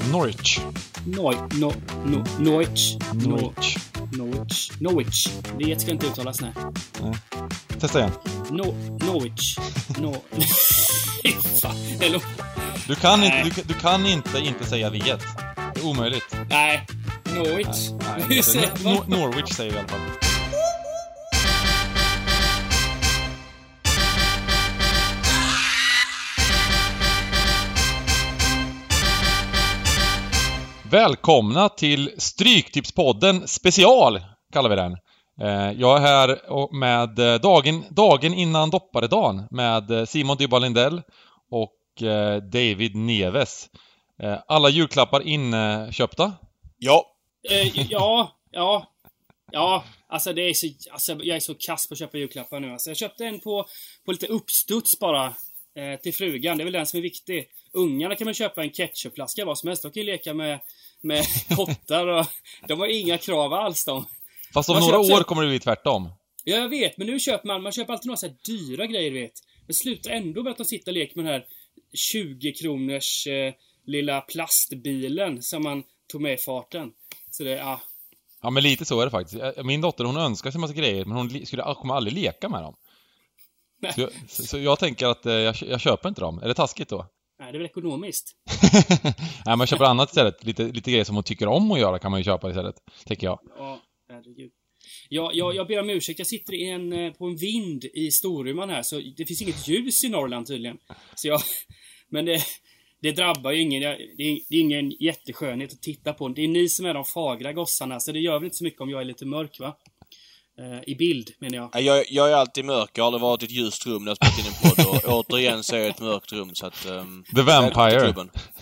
Norwich. Norwich. Det ska inte uttalas, nej. Testa igen. Norwich. Hello. Du kan inte säga viet. Det är omöjligt. Nej. Norwich. Norwich säger vi i alla fall. Välkomna till Stryktipspodden special, kallar vi den. Jag är här med dagen innan dopparedagen med Simon Dybban Lindell och David Neves. Alla julklappar inköpta? Ja. Alltså jag är så kass på att köpa julklappar nu. Alltså jag köpte en på lite uppstuds bara till frugan. Det är väl den som är viktig. Ungarna kan man köpa en ketchupflaska vad som helst. De kan ju leka med kottar och de har inga krav alls de. Fast om några år kommer det bli tvärtom. Ja, jag vet, men nu köper man köper alltid några så här dyra grejer, vet. Men slutar ändå med att de sitter och leker med den här 20 kronors lilla plastbilen som man tog med i farten. Så det, ja. Ja, men lite så är det faktiskt. Min dotter, hon önskar sig en massa grejer, men hon kommer aldrig leka med dem. Så jag tänker att jag köper inte dem. Är det taskigt då? Nej, det är väl ekonomiskt. Nej, man köper annat istället. Lite grejer som hon tycker om att göra kan man ju köpa istället, tänker jag. Ja, herregud. Jag ber om ursäkt. Jag sitter på en vind i Storuman här, så det finns inget ljus i Norrland tydligen. Men det drabbar ju ingen. Det är ingen jätteskönhet att titta på. Det är ni som är de fagra gossarna, så det gör väl inte så mycket om jag är lite mörk, va? I bild, menar jag. Jag är alltid mörk. Jag har aldrig varit i ett ljust rum när jag spelat in en podd. Och återigen så är jag ett mörkt rum. Så att, The Vampire.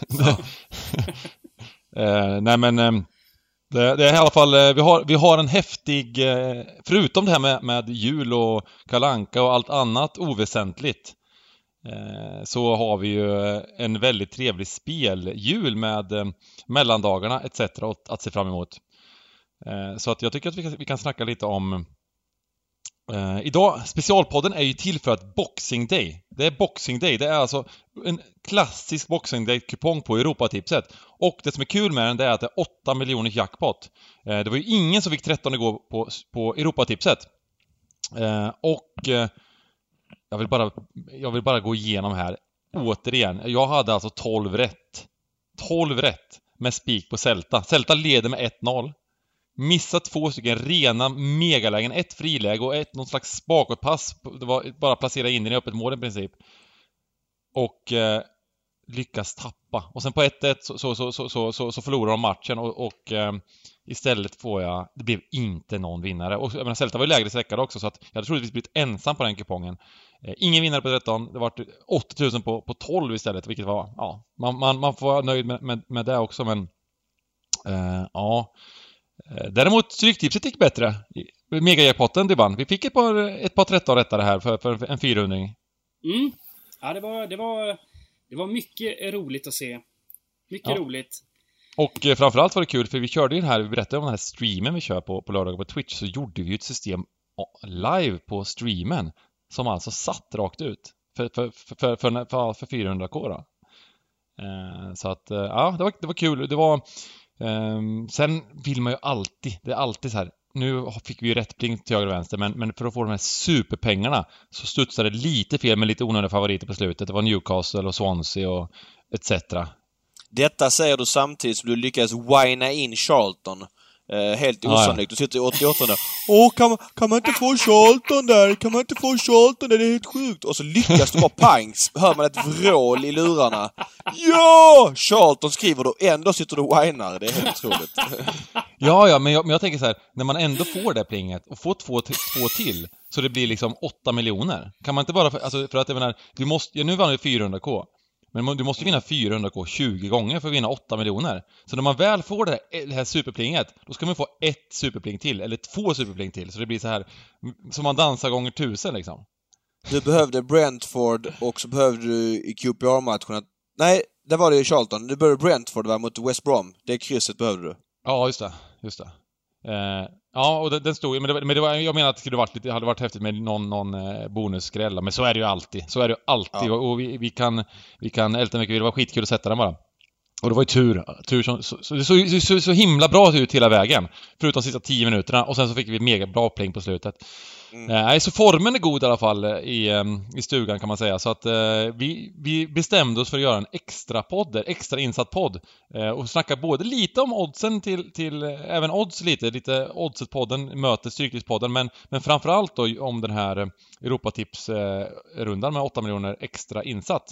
Nej, men det är i alla fall vi har en häftig, förutom det här med jul och Kalle Anka och allt annat oväsentligt, så har vi ju en väldigt trevlig speljul med mellandagarna etc. att se fram emot. Så att jag tycker att vi kan snacka lite om idag, specialpodden är ju till för att Boxing Day. Det är Boxing Day, det är alltså en klassisk Boxing Day-kupong på Europatipset. Och det som är kul med den, det är att det är 8 miljoner jackpot. Det var ju ingen som fick 13 igår på Europatipset. Och jag vill bara gå igenom här återigen. Jag hade alltså 12 rätt med spik på Celta. Celta leder med 1-0. Missat 2 stycken rena megalägen, ett friläge och någon slags bakåtpass. Det var bara placera in den i öppet mål i princip. Och lyckas tappa. Och sen på 1-1 så förlorar de matchen och istället det blev inte någon vinnare. Och jag menar, Celta var ju lägre sträckad också, så att jag hade troligtvis blivit ensam på den kupongen. Ingen vinnare på 13, det var 80 000 på 12 istället, vilket var, ja, man får vara nöjd med det också, men ja. Däremot Stryktipset gick bättre. Megajackpotten, det vann. Vi fick ett par 13 rättare här för en 400-ring. Ja, det var mycket roligt att se. Mycket roligt. Och framförallt var det kul, för vi körde ju vi berättade om den här streamen vi kör på lördag på Twitch, så gjorde vi ju ett system live på streamen som alltså satt rakt ut för 400k då. Så att ja, det var kul. Det var sen vill man ju alltid, det är alltid så här. Nu fick vi ju rätt blink till höger och vänster, men för att få de här superpengarna så studsade det lite fel med lite onödiga favoriter på slutet. Det var Newcastle och Swansea och etc. Detta säger du samtidigt som du lyckas whina in Charlton. Helt osannolikt. Du sitter i 88 där. Kan man inte få Charlton där? Kan man inte få Charlton där? Det är helt sjukt. Och så lyckas du bara pangs. Hör man ett vrål i lurarna. Ja! Charlton skriver du. Ändå sitter du och whinar. Det är helt otroligt. Ja, men jag tänker så här. När man ändå får det plinget och får två till, så det blir liksom 8 miljoner. Kan man inte bara... för att jag menar... nu vann vi 400k. Men du måste vinna 400k 20 gånger för att vinna 8 miljoner. Så när man väl får det här superplinget, då ska man få ett superpling till, eller 2 superpling till. Så det blir så här, som man dansar gånger 1000 liksom. Du behövde Brentford och så behövde du i QPR-matchen. Nej, det var det i Charlton. Du behövde Brentford mot West Brom. Det krysset behövde du. Ja, just det. Ja, och den stod, men det var, jag menar att det hade varit häftigt med någon bonusskrälla, men så är det ju alltid. Ja. Och vi kan älta mycket, det var skitkul att sätta den bara. Och det var ju tur som, det så himla bra ut hela vägen. Förutom de sista 10 minuterna. Och sen så fick vi mega bra pling på slutet. Så formen är god i alla fall i stugan kan man säga. Så att vi bestämde oss för att göra en extra insatt podd. Och snacka både lite om oddsen till även odds lite oddset-podden möter Stryktipspodden. Men framförallt då om den här Europatips-rundan med 8 miljoner extra insatt.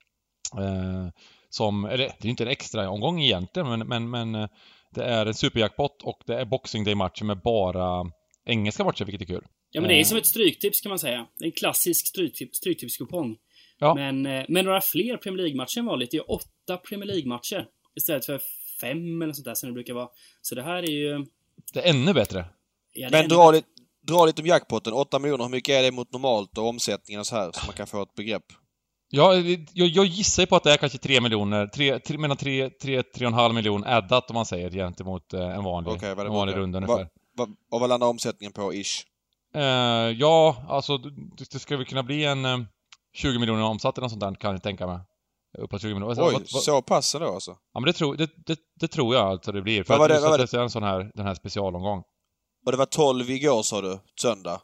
Eller det är ju inte en extra omgång egentligen, men det är en superjackpot och det är Boxing Day-matcher med bara engelska matcher, vilket är kul. Ja, men det är som ett stryktips kan man säga. Det är en klassisk stryktipskupong. Ja. Men några fler Premier League-matcher än vanligt. Det är 8 Premier League-matcher istället för 5 eller sånt där som det brukar vara. Så det här är ju... Det är ännu bättre. Ja, men dra lite om jackpotten. 8 miljoner, hur mycket är det mot normalt och omsättningen och så här, så man kan få ett begrepp? Ja, jag gissar på att det är kanske 3 miljoner, mellan 3,5 miljoner addat om man säger gentemot en vanlig runda ungefär. Och vad landar omsättningen på ish? Ja, alltså det ska väl kunna bli en 20 miljoner omsatt eller något sånt där, kan jag tänka mig. Uppåt 20 miljoner. Oj, så passar det alltså? Ja, men det tror jag alltså det blir. För att det är en sån här, den här specialomgång. Och det var 12 igår sa du, söndag?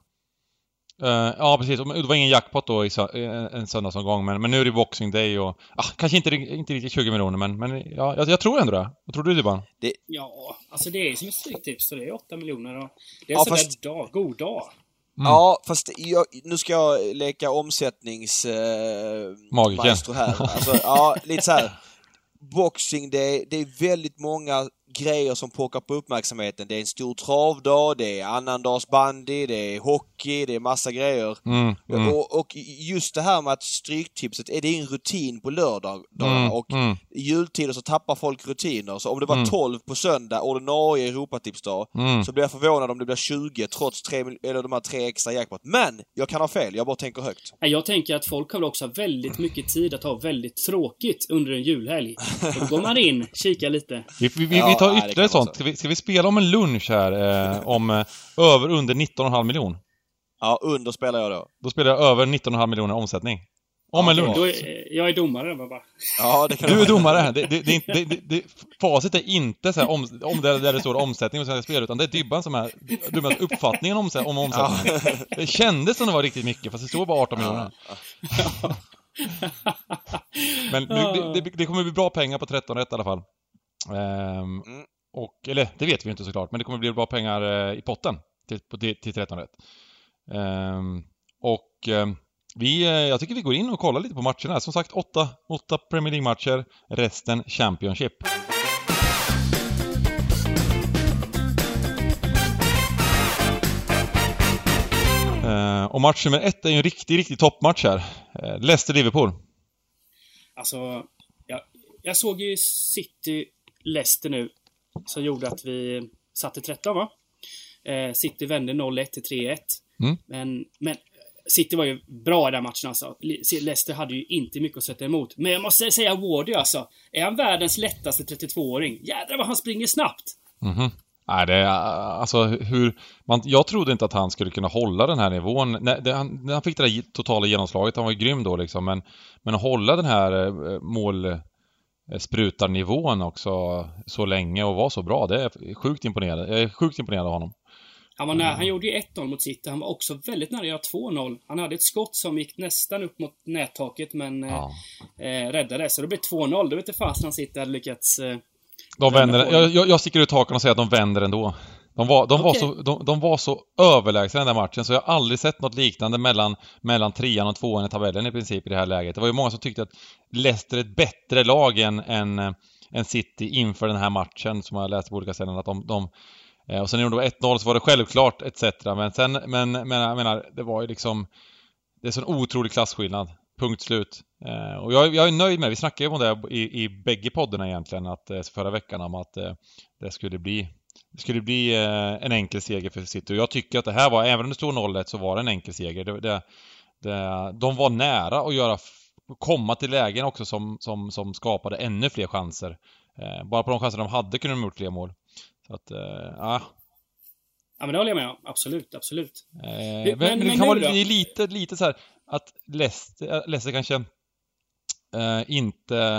Ja, precis. Det var ingen jackpot då i en söndagsomgång, men nu är det Boxing Day och kanske inte riktigt 20 miljoner, men ja, jag tror ändå det. Vad tror du, Dybban? Ja, alltså det är som ett stryktips, så det är 8 miljoner och det är en sån där god dag. Ja, fast nu ska jag leka omsättningsmaestro här. Alltså, ja, lite så här. Boxing Day, det är väldigt många grejer som pockar på uppmärksamheten. Det är en stor travdag, det är annandagsbandy, det är hockey, det är massa grejer. Och just det här med att stryktipset, är det en rutin på lördagarna och i jultider så tappar folk rutiner. Så om det var 12 på söndag, ordinarie Europatipsdag, så blir jag förvånad om det blir 20 trots de här 3 extra jackpot. Men jag kan ha fel, jag bara tänker högt. Jag tänker att folk har också väldigt mycket tid att ha väldigt tråkigt under en julhelg. Då går man in, kika lite. Vi tar ytterligare sånt. Ska vi spela om en lunch här om över under 19,5 miljoner? Ja, under spelar jag då. Då spelar jag över 19,5 miljoner omsättning. Om en lunch. Jag är domare bara. Ja, det kan du är domare. Facit är inte så här om där det står omsättning och så spel, utan det är Dybban som är Dybbans uppfattningen om omsättning. Det kändes som det var riktigt mycket, fast det står bara 18 miljoner. Men det kommer bli bra pengar på 13 rätt i alla fall. Eller det vet vi inte såklart, men det kommer bli bra pengar i potten till 13 rätt. Jag tycker vi går in och kollar lite på matcherna. Som sagt, 8 Premier League-matcher, resten Championship. Och match nummer 1 är ju en riktig toppmatch här. Leicester-Liverpool. Alltså, jag såg ju City-Leicester nu, som gjorde att vi satte 13, va? City vände 0-1 till 3-1. Men City var ju bra i den matchen alltså. Leicester hade ju inte mycket att sätta emot. Men jag måste säga Wardy alltså. Är han världens lättaste 32-åring? Jädrar vad han springer snabbt. Nej, det är alltså jag trodde inte att han skulle kunna hålla den här nivån. När han fick det där totala genomslaget, han var ju grym då liksom, men att hålla den här målsprutarnivån också så länge och vara så bra, det är sjukt imponerande. Jag är sjukt imponerad av honom. Han var nära, han gjorde ju 1-0 mot City. Han var också väldigt nära att göra 2-0. Han hade ett skott som gick nästan upp mot nättaket, men räddade. Så det blev 2-0. Det vet inte fast han sitter hade lyckats. De vänder. Jag sticker ut hakan och säger att de vänder ändå. De var så överlägsna i den där matchen, så jag har aldrig sett något liknande mellan 3:an och 2:an i tabellen i princip i det här läget. Det var ju många som tyckte att Leicester är ett bättre lag än City inför den här matchen, som jag läste på olika ställen, att och sen när de 1-0 så var det självklart etc. Men jag menar, det var ju liksom, det är sån otrolig klassskillnad. Punkt slut. Och jag är nöjd med det. Vi snackade ju om det i bägge poddarna egentligen förra veckan, om att det skulle bli en enkel seger för City. Och jag tycker att det här var, även om det stod 0-1, så var det en enkel seger. De var nära att komma till lägen också som skapade ännu fler chanser. Bara på de chanser de hade kunde de gjort fler mål. Så att, ja, men det håller jag med om. Absolut. Men det kan vara lite så här att Leicester kanske inte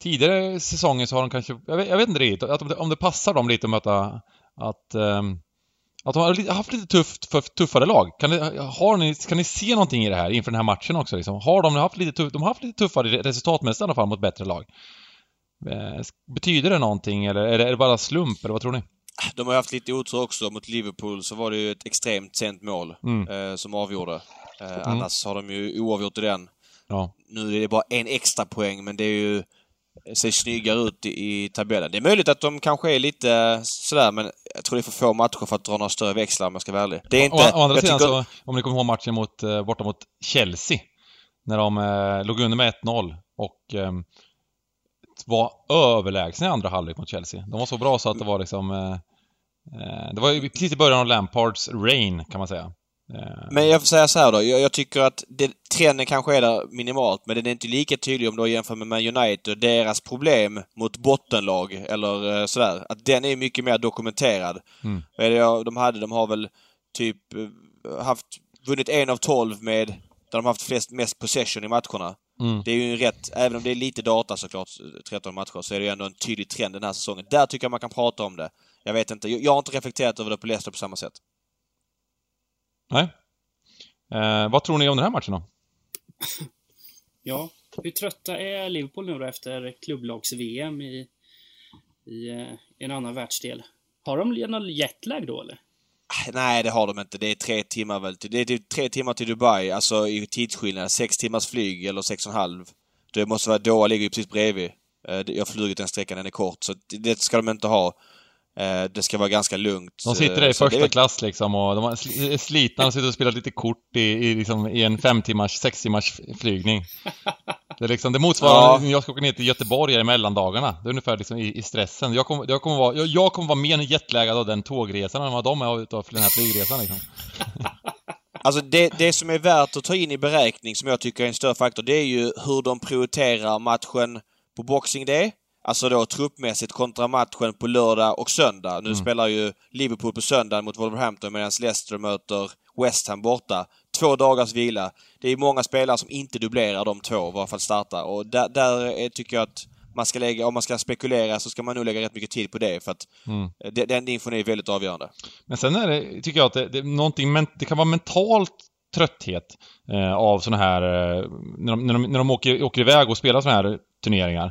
tidigare säsonger så har de kanske, jag vet inte riktigt, om det passar dem lite att möta att de har haft lite tuffare lag. Kan ni se någonting i det här inför den här matchen också liksom? Har de haft lite tuffare resultatmässigt i alla fall mot bättre lag? Betyder det någonting eller är det bara slump eller vad tror ni? De har haft lite otur också. Mot Liverpool så var det ju ett extremt sent mål som avgjorde. Annars har de ju oavgjort i den. Ja. Nu är det bara en extra poäng, men det är ju ser snyggare ut i tabellen. Det är möjligt att de kanske är lite sådär, men jag tror det är för få matcher för att dra några större växlar om jag ska vara ärlig. Det är inte... Å andra sidan så, om ni kommer ihåg matchen borta mot Chelsea, när de låg under med 1-0 och var överlägsna i andra halvlek mot Chelsea. De var så bra så att det var liksom... det var precis i början av Lampards reign, kan man säga. Men jag får säga så här då. Jag tycker att trenden kanske är där minimalt, men den är inte lika tydlig om du jämför med Man United och deras problem mot bottenlag eller sådär. Att den är mycket mer dokumenterad. De har väl typ vunnit 1 av 12 med där de har haft mest possession i matcherna. Det är ju rätt, även om det är lite data såklart, 13 matcher, så är det ju ändå en tydlig trend den här säsongen. Där tycker jag man kan prata om det. Jag vet inte, jag har inte reflekterat över det på Leicester på samma sätt. Nej. Vad tror ni om den här matchen då? Ja, hur trötta är Liverpool nu då efter klubblags-VM i en annan världsdel? Har de någon jetlag då eller? Nej, det har de inte. Det är 3 timmar väl. Det är typ 3 timmar till Dubai, alltså i tidsskillnad. 6 timmars flyg eller 6,5. Det måste vara Doha, ligger ju precis bredvid. Jag har flugit den sträckan, den är kort. Så det ska de inte ha. Det ska vara ganska lugnt. De sitter där i första klass liksom och de är slitna och sitter och spelar lite kort i en 5 timmars, 6 timmars flygning. Det är liksom, det motsvarar när jag ska åka ner till Göteborg i mellandagarna. Det är ungefär liksom i stressen. Jag kommer vara mer jetlaggad av den tågresan än vad de är utav den här flygresan liksom. Alltså det som är värt att ta in i beräkning, som jag tycker är en större faktor, det är ju hur de prioriterar matchen på Boxing Day. Alltså då truppmässigt kontra matchen på lördag och söndag. Nu spelar ju Liverpool på söndag mot Wolverhampton medan Leicester möter West Ham borta. 2 dagars vila. Det är många spelare som inte dubblerar de 2 i varje fall starta. Och där tycker jag att man ska lägga, om man ska spekulera så ska man nog lägga rätt mycket tid på det, för att den infon är väldigt avgörande. Men sen är det, tycker jag att det är någonting, det kan vara mentalt trötthet av såna här när de åker iväg och spelar såna här turneringar.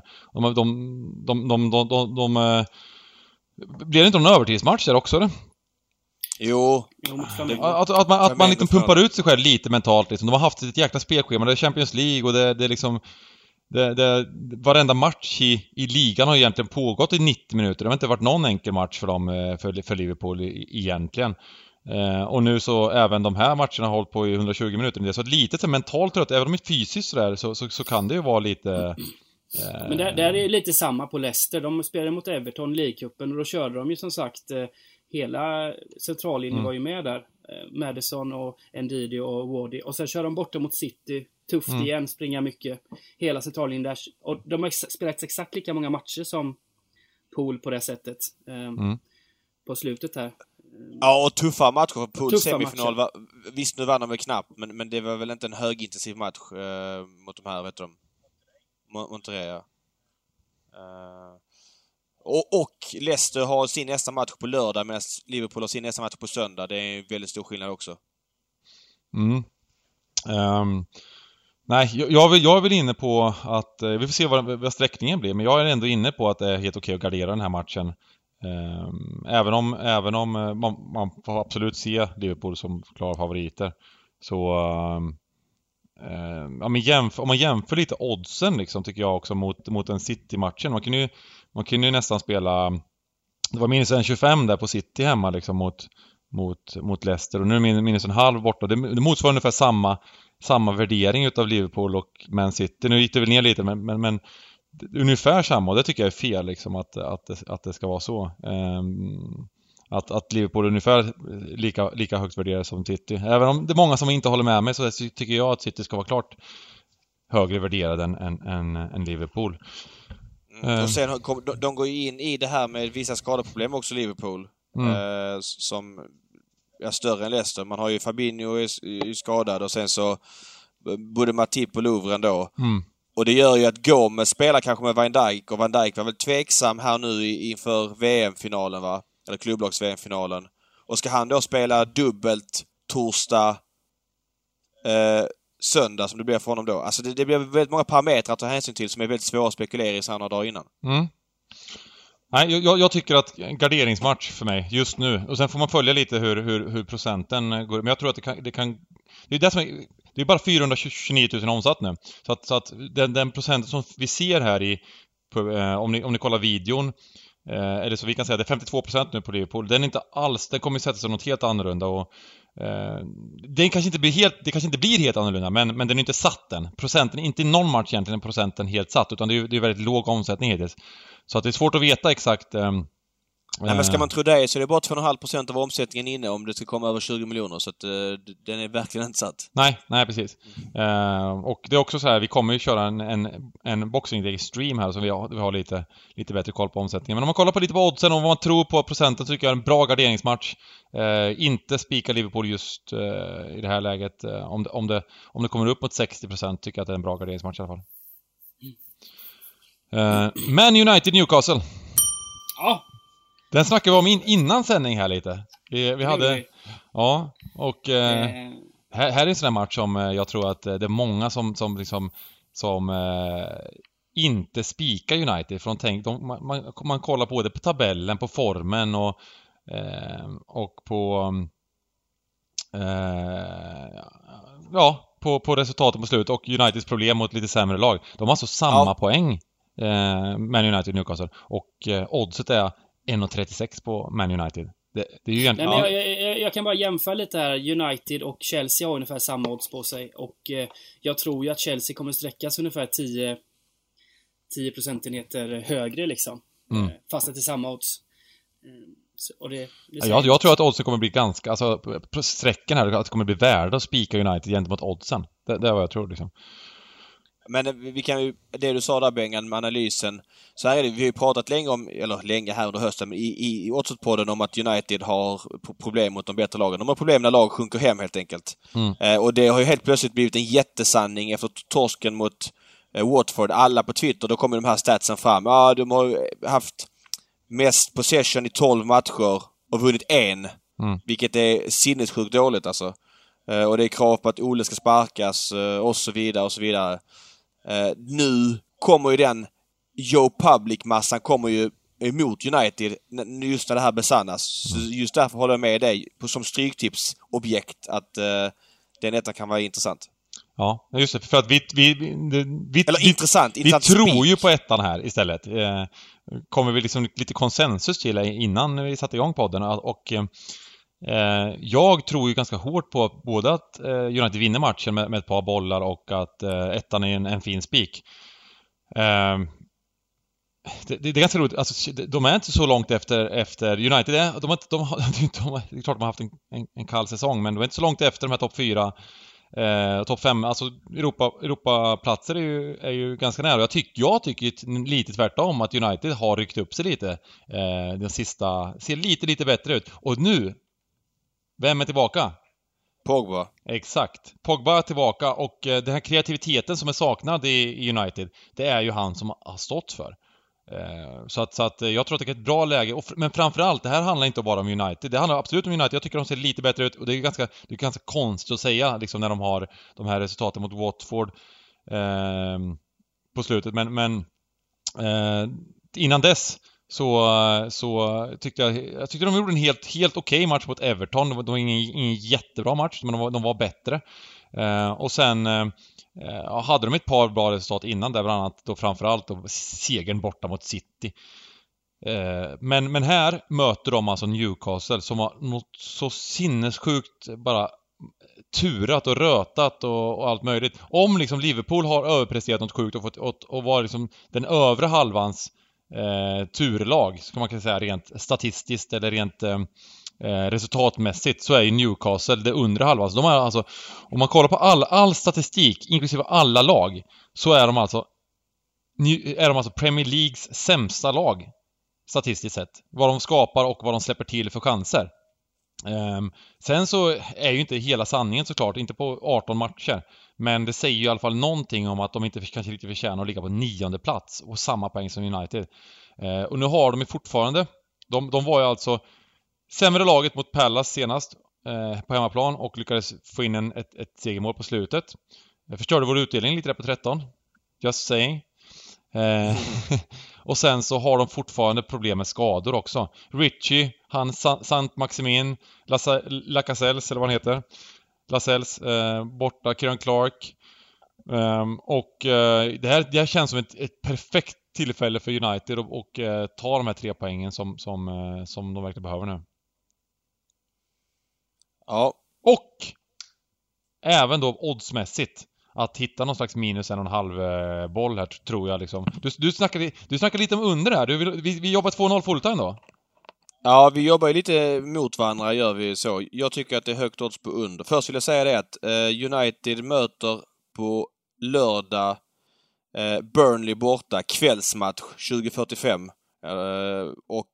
Blir det inte någon övertidsmatch där också, eller? Jo. Att man liksom pumpar ut sig själv lite mentalt liksom. De har haft ett jäkla spelschema, det är Champions League och det är liksom varenda match i ligan har egentligen pågått i 90 minuter. Det har inte varit någon enkel match för dem för Liverpool egentligen. Och nu så även de här matcherna har hållit på i 120 minuter. Det är så lite så mentalt trött, även om det är fysiskt så kan det ju vara lite... Men där är lite samma på Leicester. De spelade mot Everton i League-cupen och då körde de ju som sagt hela centrallinjen var ju med där. Madison och Ndidi och Wardy. Och sen kör de borta mot City. Tufft igen, springa mycket. Hela centrallinjen där. Och de har spelat exakt lika många matcher som Pool på det sättet. På slutet här. Ja, och tuffa matcher. Pool semifinal visst, nu vann de väl knappt, men det var väl inte en högintensiv match mot de här, vet du, Monterrey. Och Leicester har sin nästa match på lördag medan Liverpool har sin nästa match på söndag. Det är en väldigt stor skillnad också. Nej, jag är väl inne på att vi får se vad sträckningen blir, men jag är ändå inne på att det är helt okej att gardera den här matchen. Även om man får absolut se Liverpool som klara favoriter, så om man jämför lite oddsen liksom, tycker jag också mot en City-matchen. Man kan ju nästan spela, det var minus 1,25 där på City hemma liksom mot Leicester, och nu är minus 1,5 borta. Det motsvarar ungefär samma värdering utav Liverpool och Man City. Nu gick det väl ner lite, men ungefär samma, och det tycker jag är fel liksom, att det ska vara så. Att Liverpool är ungefär lika högt värderade som City. Även om det är många som inte håller med mig, så tycker jag att City ska vara klart högre värderad än Liverpool. Och sen de går in i det här med vissa skadeproblem också, Liverpool. Som är större än Leicester. Man har ju Fabinho är skadad, och sen så både Matip och Lovren då. Och det gör ju att Gomes spelar kanske med Van Dijk, och Van Dijk var väl tveksam här nu inför VM-finalen, va? Eller klubblags-VM-finalen. Och ska han då spela dubbelt torsdag, söndag som det blir för honom då? Alltså det blir väldigt många parametrar att ta hänsyn till som är väldigt svåra att spekulera i så här några dagar innan. Nej, jag tycker att garderingsmatch för mig just nu. Och sen får man följa lite hur procenten går. Men jag tror att det kan det är det som det är bara 429 000 omsatt nu. Så att den procenten som vi ser här om ni kollar videon, eller så vi kan säga det är 52% nu på Liverpool. Den kommer sätta sig något helt annorlunda, och det kanske inte blir helt annorlunda, men den är inte satt än. Procenten inte i någon match egentligen procenten helt satt, utan det är väldigt låg omsättning hittills. Så att det är svårt att veta exakt. Nej, men ska man tro det så är det bara 2,5% av omsättningen inne om det ska komma över 20 miljoner, så att den är verkligen inte satt. Nej, precis. Och det är också så här, vi kommer ju köra en Boxing Day stream här, så vi har lite bättre koll på omsättningen. Men om man kollar på lite på oddsen och vad man tror på procenten, så tycker jag en bra garderingsmatch. Inte spika Liverpool just i det här läget. Om det kommer upp mot 60%, tycker jag att det är en bra garderingsmatch i alla fall. Man United Newcastle. Ja. Den snackade vi om innan sändning här lite. Vi hade... Ja, och här är en sån här match som jag tror att det är många som inte spikar United. För man kollar både på tabellen, på formen och på... på resultaten på slut, och Uniteds problem mot lite sämre lag. De har alltså samma poäng, Man United och Newcastle, och oddset är 1,36 på Man United. Det är ju egentligen... Nej, men jag kan bara jämföra lite här. United och Chelsea har ungefär samma odds på sig, och jag tror ju att Chelsea kommer sträckas ungefär 10 procentenheter högre liksom. Fast att det är samma odds. Och jag tror att oddsen kommer bli ganska... Alltså, sträcken här, att det kommer bli värda att spika United gentemot oddsen. Det är vad jag tror liksom. Men vi kan ju, det du sa där, Bengan, med analysen, så här är det, vi har ju pratat länge här under hösten i Oddset-podden om att United har problem mot de bättre lagen. De har problem när lag sjunker hem helt enkelt. Och det har ju helt plötsligt blivit en jättesanning efter torsken mot Watford. Alla på Twitter, då kommer de här statsen fram. Ja, de har haft mest possession i 12 matcher och vunnit 1. Vilket är sinnessjukt dåligt alltså. Och det är krav på att Ole ska sparkas och så vidare och så vidare. Nu kommer ju den Joe Public-massan kommer ju emot United just när det här besannas. Så just därför håller jag med dig som stryktipsobjekt att detta kan vara intressant. Ja, just det. För att intressant vi tror ju på ettan här istället. Kommer vi liksom lite konsensus till innan vi satte igång podden, och jag tror ju ganska hårt på både att United vinner matchen med ett par bollar, och att ettan är en fin spik. Det är ganska roligt. Alltså, de är inte så långt efter United. Det är klart de har haft en kall säsong, men de är inte så långt efter de här topp 4, topp 5. Alltså Europaplatser är ju ganska nära. Jag tycker lite tvärtom att United har ryckt upp sig lite. Den sista ser lite bättre ut. Och nu, vem är tillbaka? Pogba. Exakt. Pogba är tillbaka, och den här kreativiteten som är saknad i United, det är ju han som har stått för. Så att jag tror att det är ett bra läge. Men framförallt, det här handlar inte bara om United. Det handlar absolut om United. Jag tycker de ser lite bättre ut, och det är ganska konstigt att säga liksom, när de har de här resultaten mot Watford på slutet. Men innan dess så tyckte jag tyckte de gjorde en helt okej match mot Everton. Det var ingen jättebra match, men de var bättre. Och sen hade de ett par bra resultat innan där, bland annat då framförallt då segern borta mot City. Men här möter de alltså Newcastle som har något så sinnessjukt bara turat och rötat och allt möjligt. Om liksom Liverpool har överpresterat något sjukt och var liksom den övre halvans turlag, så kan man säga, rent statistiskt eller rent resultatmässigt, så är ju Newcastle det undre halvan. Så de är alltså, om man kollar på all statistik inklusive alla lag, så är de alltså Premier Leagues sämsta lag statistiskt sett. Vad de skapar och vad de släpper till för chanser. Sen så är ju inte hela sanningen såklart, inte på 18 matcher. Men det säger ju i alla fall någonting om att de inte kanske riktigt förtjänar att ligga på 9:e plats och samma poäng som United. Och nu har de ju fortfarande, de var ju alltså sämre laget mot Palace senast på hemmaplan och lyckades få in ett segermål på slutet. Jag förstörde vår utdelning lite där på 13. Just saying. Och sen så har de fortfarande problem med skador också. Richie, han Saint-Maximin, Lascelles eller vad han heter. Lascelles borta, Kieran Clark. Och det här känns som ett perfekt tillfälle för United och ta de här 3 poängen som de verkligen behöver nu. Ja. Och även då oddsmässigt att hitta någon slags minus 1,5 boll här, tror jag liksom. Du snackar lite om under här. Vi jobbar 2-0 fulltime då? Ja, vi jobbar ju lite mot varandra, gör vi så. Jag tycker att det är högt odds på under. Först vill jag säga det att United möter på lördag Burnley borta, kvällsmatch 20:45. Och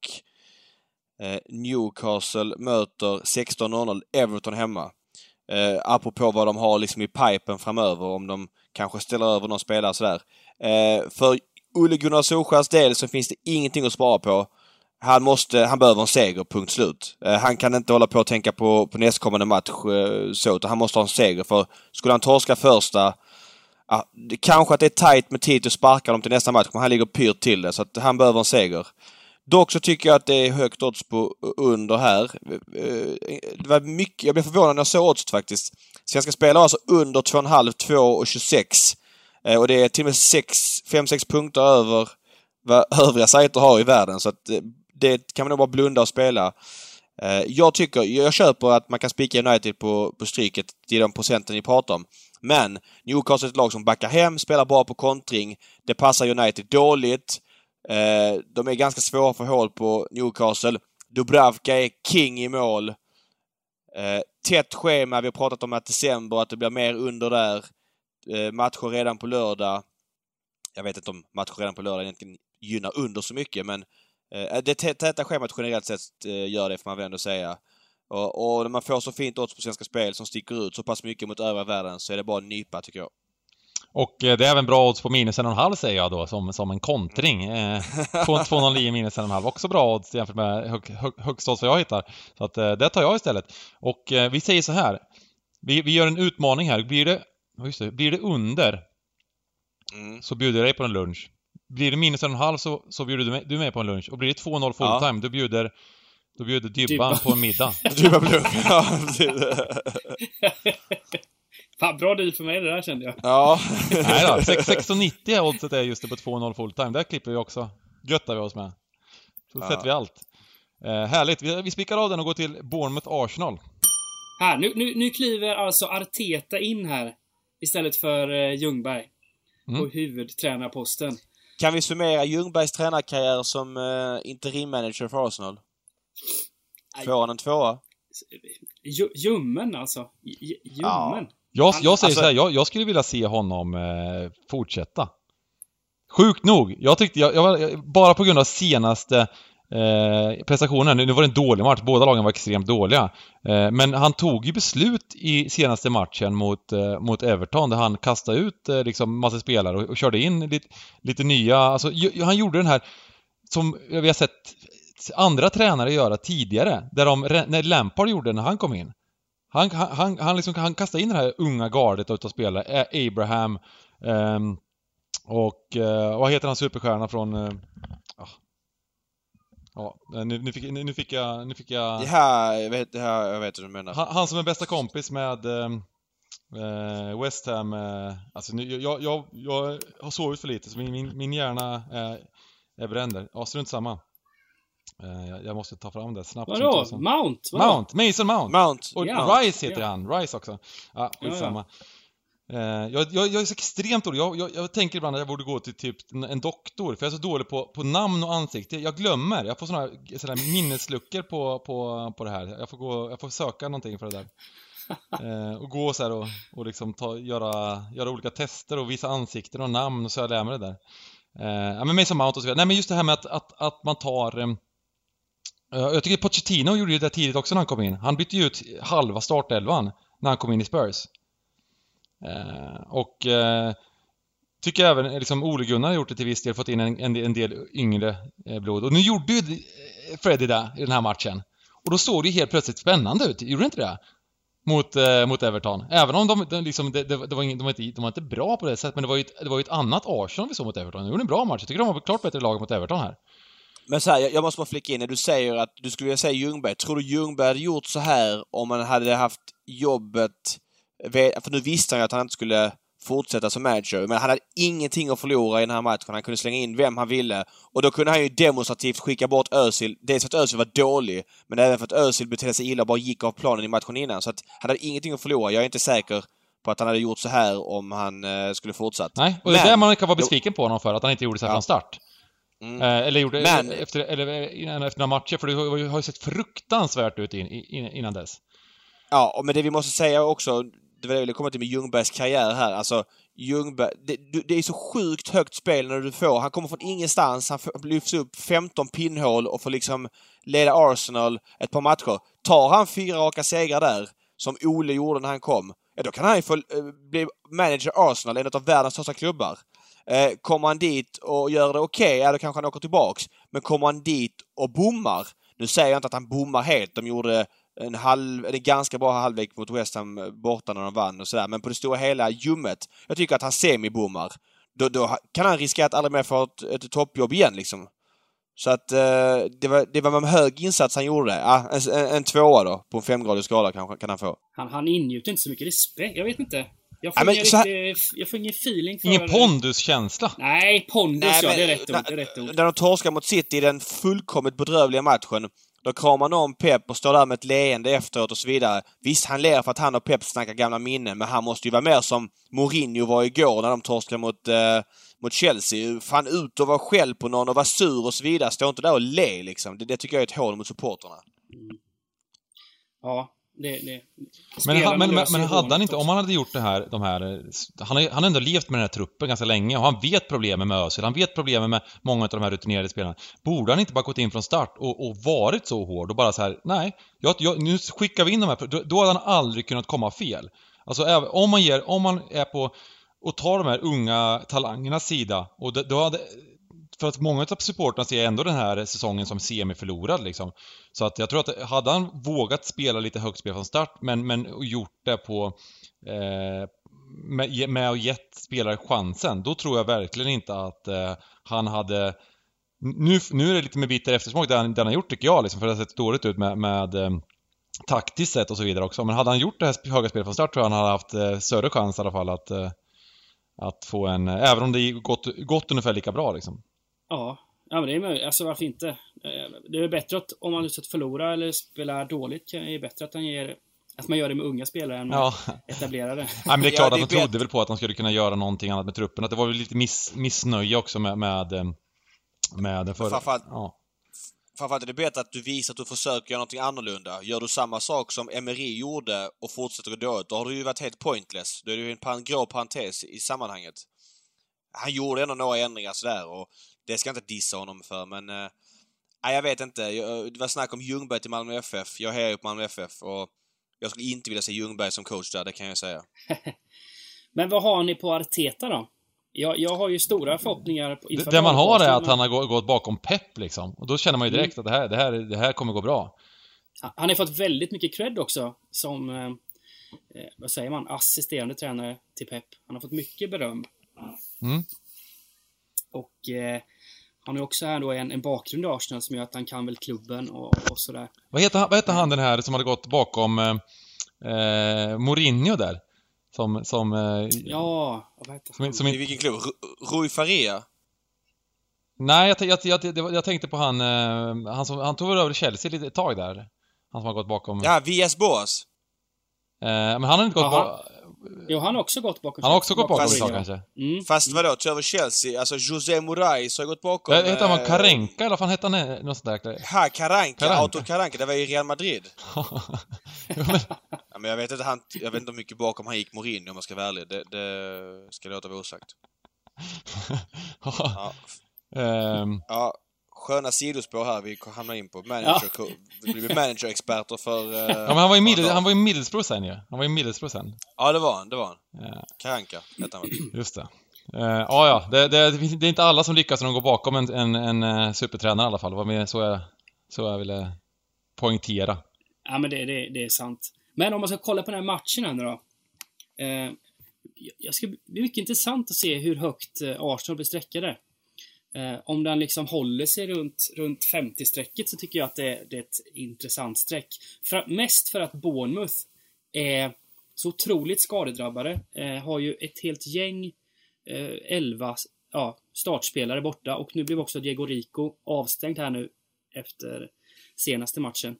Newcastle möter 16:00 Everton hemma. Apropå vad de har liksom i pipen framöver, om de kanske ställer över någon spelare sådär. För Ole Gunnar Solskjers del så finns det ingenting att spara på. Han behöver en seger, punkt slut. Han kan inte hålla på att tänka på nästkommande match så, utan han måste ha en seger. För skulle han torska första, kanske att det är tight med tid att sparka dem till nästa match, men han ligger pyrt till det, så att han behöver en seger. Dock så tycker jag att det är högt odds på under här. Det var mycket, jag blev förvånad när jag såg odds faktiskt. Svenska spelare alltså under 2,5, 2,26. Och det är till och med 5-6 punkter över vad övriga sajter har i världen. Så att det kan man nog bara blunda och spela. Jag köper att man kan spika United på stryket till de procenten ni pratar om. Men Newcastle är ett lag som backar hem, spelar bra på kontring. Det passar United dåligt. De är ganska svåra att få hål på Newcastle. Dubravka är king i mål. Tätt schema, vi har pratat om att december, att det blir mer under där. Matcher redan på lördag. Jag vet inte om matcher redan på lördag egentligen gynnar under så mycket, men det täta schemat generellt sett gör det, får man väl ändå säga. Och när man får så fint odds på Svenska Spel som sticker ut så pass mycket mot övriga världen, så är det bara en nypa, tycker jag. Och det är även bra odds på minus 1,5, säger jag då, som en kontring. 2,09 minus 1,5. Också bra odds jämfört med högst odds jag hittar. Så att det tar jag istället. Och vi säger så här. Vi gör en utmaning här. Blir det under, så bjuder jag dig på en lunch. Blir det minus 1,5 så bjuder du med på en lunch. Och blir det 2-0 fulltime, då bjuder Dybban på en middag. Dybban blir Fan, bra deal för mig det där, kände jag. Ja. Nej då, 6,90 är oddset är just det på 2-0 fulltime. Där klipper vi också. Göttar vi oss med. Så sätter vi allt. Härligt. Vi spikar av den och går till Bournemouth-Arsenal. Här, nu kliver alltså Arteta in här istället för Ljungberg på huvudtränarposten. Kan vi summera Ljungbergs tränarkarriär som interimmanager för Arsenal? Får han en 2? Ljummen alltså. Ljummen. Jag säger så här, jag skulle vilja se honom fortsätta. Sjukt nog. Jag tyckte jag bara på grund av senaste prestationen, nu var det en dålig match, båda lagen var extremt dåliga. Men han tog ju beslut i senaste matchen mot Everton där han kastade ut liksom massa spelare och körde in lite nya, alltså han gjorde den här som vi har sett andra tränare göra tidigare, när Lampard gjorde när han kom in. Han kastade in det här unga gardet utav spelare, Abraham och vad heter han, superstjärna från nu fick jag ja, jag vet vad du menar. Han som är bästa kompis med West Ham, alltså jag har sovit för lite så min hjärna är bränder. Ja, strunt samma. Jag måste ta fram det snabbt. Vadå? Mount? Mason Mount. Och ja. Rice heter han. Rice också. Ja, skitsamma. Jag är så extremt dålig. Jag tänker ibland att jag borde gå till typ en doktor. För jag är så dålig på namn och ansikte. Jag glömmer. Jag får såna minnesluckor på det här. Jag får söka någonting för det där. Och gå så här och liksom göra olika tester och visa ansikten och namn och så jag lär mig det där. Men Mason Mount och så vidare. Nej, men just det här med att man tar Jag tycker Pochettino gjorde ju det tidigt också när han kom in. Han bytte ju ut halva startelvan när han kom in i Spurs. Och tycker även liksom Ole Gunnar har gjort det till viss del, fått in en del yngre blod. Och nu gjorde ju Freddy det i den här matchen. Och då såg det ju helt plötsligt spännande ut. Gjorde det inte det? Mot Everton. Även om de var inte bra på det sättet, men det var ju ett annat Arsenal vi såg mot Everton. De gjorde en bra match. Jag tycker de var klart bättre lag mot Everton här. Men så här, jag måste bara flicka in när du säger att du skulle vilja säga Ljungberg. Tror du Ljungberg hade gjort så här om man hade haft jobbet? För nu visste han ju att han inte skulle fortsätta som manager, men han hade ingenting att förlora i den här matchen. Han kunde slänga in vem han ville, och då kunde han ju demonstrativt skicka bort Özil. Dels för att Özil var dålig, men även för att Özil betedde sig illa och bara gick av planen i matchen innan. Så att han hade ingenting att förlora. Jag är inte säker på att han hade gjort så här om han skulle fortsatt. Nej, och det är det man kan vara besviken på honom för, att han inte gjorde så här från start. Eller gjorde efter några matcher, för det har ju sett fruktansvärt ut innan dess. Ja, men det vi måste säga också, det var det jag ville komma till med Ljungbergs karriär här. Alltså, Ljungberg, det är så sjukt högt spel när du får. Han kommer från ingenstans, han lyfts upp 15 pinnhål och får liksom leda Arsenal ett par matcher. Tar han 4 raka segrar där, som Ole gjorde när han kom, ja, då kan han ju få bli manager Arsenal, en av världens största klubbar. Kommer han dit och gör det okej, ja, då kanske han åker tillbaks. Men kommer han dit och bommar, nu säger jag inte att han bommar helt, de gjorde en ganska bra halvlek mot West Ham borta när de vann och sådär, men på det stora hela ljummet, jag tycker att han semi-bommar, då kan han riskera att aldrig mer få ett toppjobb igen liksom. Så att det var med hög insats han gjorde det. Ja, en 2 då, på en 5-gradig skala kan han få. Han ingjuter inte så mycket respekt, jag vet inte. Jag får ingen feeling för... Ingen ponduskänsla. Nej, pondus, ja, det är rätt ord. När de torskar mot City i den fullkomligt bedrövliga matchen, då kramar man om Pep och står där med ett leende efteråt och så vidare. Visst, han ler för att han och Pep snackar gamla minnen, men han måste ju vara mer som Mourinho var igår när de torskade mot Chelsea. Fan ut och var själv på någon och var sur och så vidare. Står inte där och le liksom. Det tycker jag är ett hål mot supporterna. Ja, men hade han inte, om han hade gjort det här, han har ändå levt med den här truppen ganska länge, och han vet problemen med Özil, han vet problemen med många av de här rutinerade spelarna. Borde han inte bara gått in från start och varit så hård och bara så här: nej, nu skickar vi in de här, då hade han aldrig kunnat komma fel. Alltså om man är på och tar de här unga talangernas sida, och då hade, för att många av supporterna ser ändå den här säsongen som semiförlorad liksom. Så att jag tror att hade han vågat spela lite högt spel från start, men gjort det på med att gett spelare chansen, då tror jag verkligen inte att han hade... Nu är det lite med bitter eftersmak den har gjort, tycker jag liksom, för det har sett dåligt ut med taktiskt sett och så vidare också. Men hade han gjort det här höga spelet från start, tror jag han hade haft större chans i alla fall att få en... Även om det gått ungefär lika bra liksom. Ja, men det är möjligt. Alltså varför inte? Det är bättre att om man lyckas förlora eller spela dåligt, är det bättre att man gör det med unga spelare än med etablerade. Nej, men det är klart att de trodde väl på att de skulle kunna göra någonting annat med truppen. Att det var väl lite missnöje också med den förra. Framförallt är det bättre att du visar att du försöker göra någonting annorlunda. Gör du samma sak som Emery gjorde och fortsätter att dö, då har du ju varit helt pointless. Då är det ju en grå parentes i sammanhanget. Han gjorde ändå några ändringar sådär, och det ska jag inte dissa honom för, men jag vet inte. Det var snack om Ljungberg till Malmö FF. Jag hejar upp Malmö FF, och jag skulle inte vilja se Ljungberg som coach där, det kan jag säga. Men vad har ni på Arteta då? Jag har ju stora förhoppningar inför det man har är att han har gått bakom Pep liksom. Och då känner man ju direkt att det här kommer gå bra. Han har fått väldigt mycket cred också som vad säger man, assisterande tränare till Pep. Han har fått mycket beröm. Och han har också här då en bakgrund i Arsenal som gör att han kan väl klubben och sådär. Vad heter han den här som hade gått bakom Mourinho där? Som ja, vad heter han? I vilken klubb? Rui Faria? Nej, jag tänkte på han tog väl över Chelsea lite ett tag där. Han som har gått bakom... Ja, Villas Boas. Men han har inte gått bakom... Jo, han har också gått bakom. Han har också gått bakom ett tag kanske. Fast vadå, över Chelsea? Alltså José Moraes har gått bakom... Heter han Karenka, eller vad fan heter han? Något sånt där. Karanka. Auto Karanka, det var i Real Madrid. Ja, men jag vet inte hur mycket bakom han gick Mourinho, om man ska vara ärlig. Det ska låta vara osagt. Ja. Ja, sköna sidospår här. Vi hamnar in på manager. Vi blir manager-experter för... Ja, men han var ju Middlesbrough sen ju. Han var ju Middlesbrough sen. Ja, det var han. Ja. Karanka, heter han. Just det. Det är inte alla som lyckas när de går bakom en supertränare i alla fall. Det var mer så jag ville poängtera. Ja, men det är sant. Men om man ska kolla på den här matchen här nu då. Det blir mycket intressant att se hur högt Arsenal blir sträckade. Om den liksom håller sig runt 50-strecket så tycker jag att det är ett intressant streck. Mest för att Bournemouth är så otroligt skadedrabbade. Har ju ett helt gäng 11 startspelare borta. Och nu blev också Diego Rico avstängd här nu efter senaste matchen.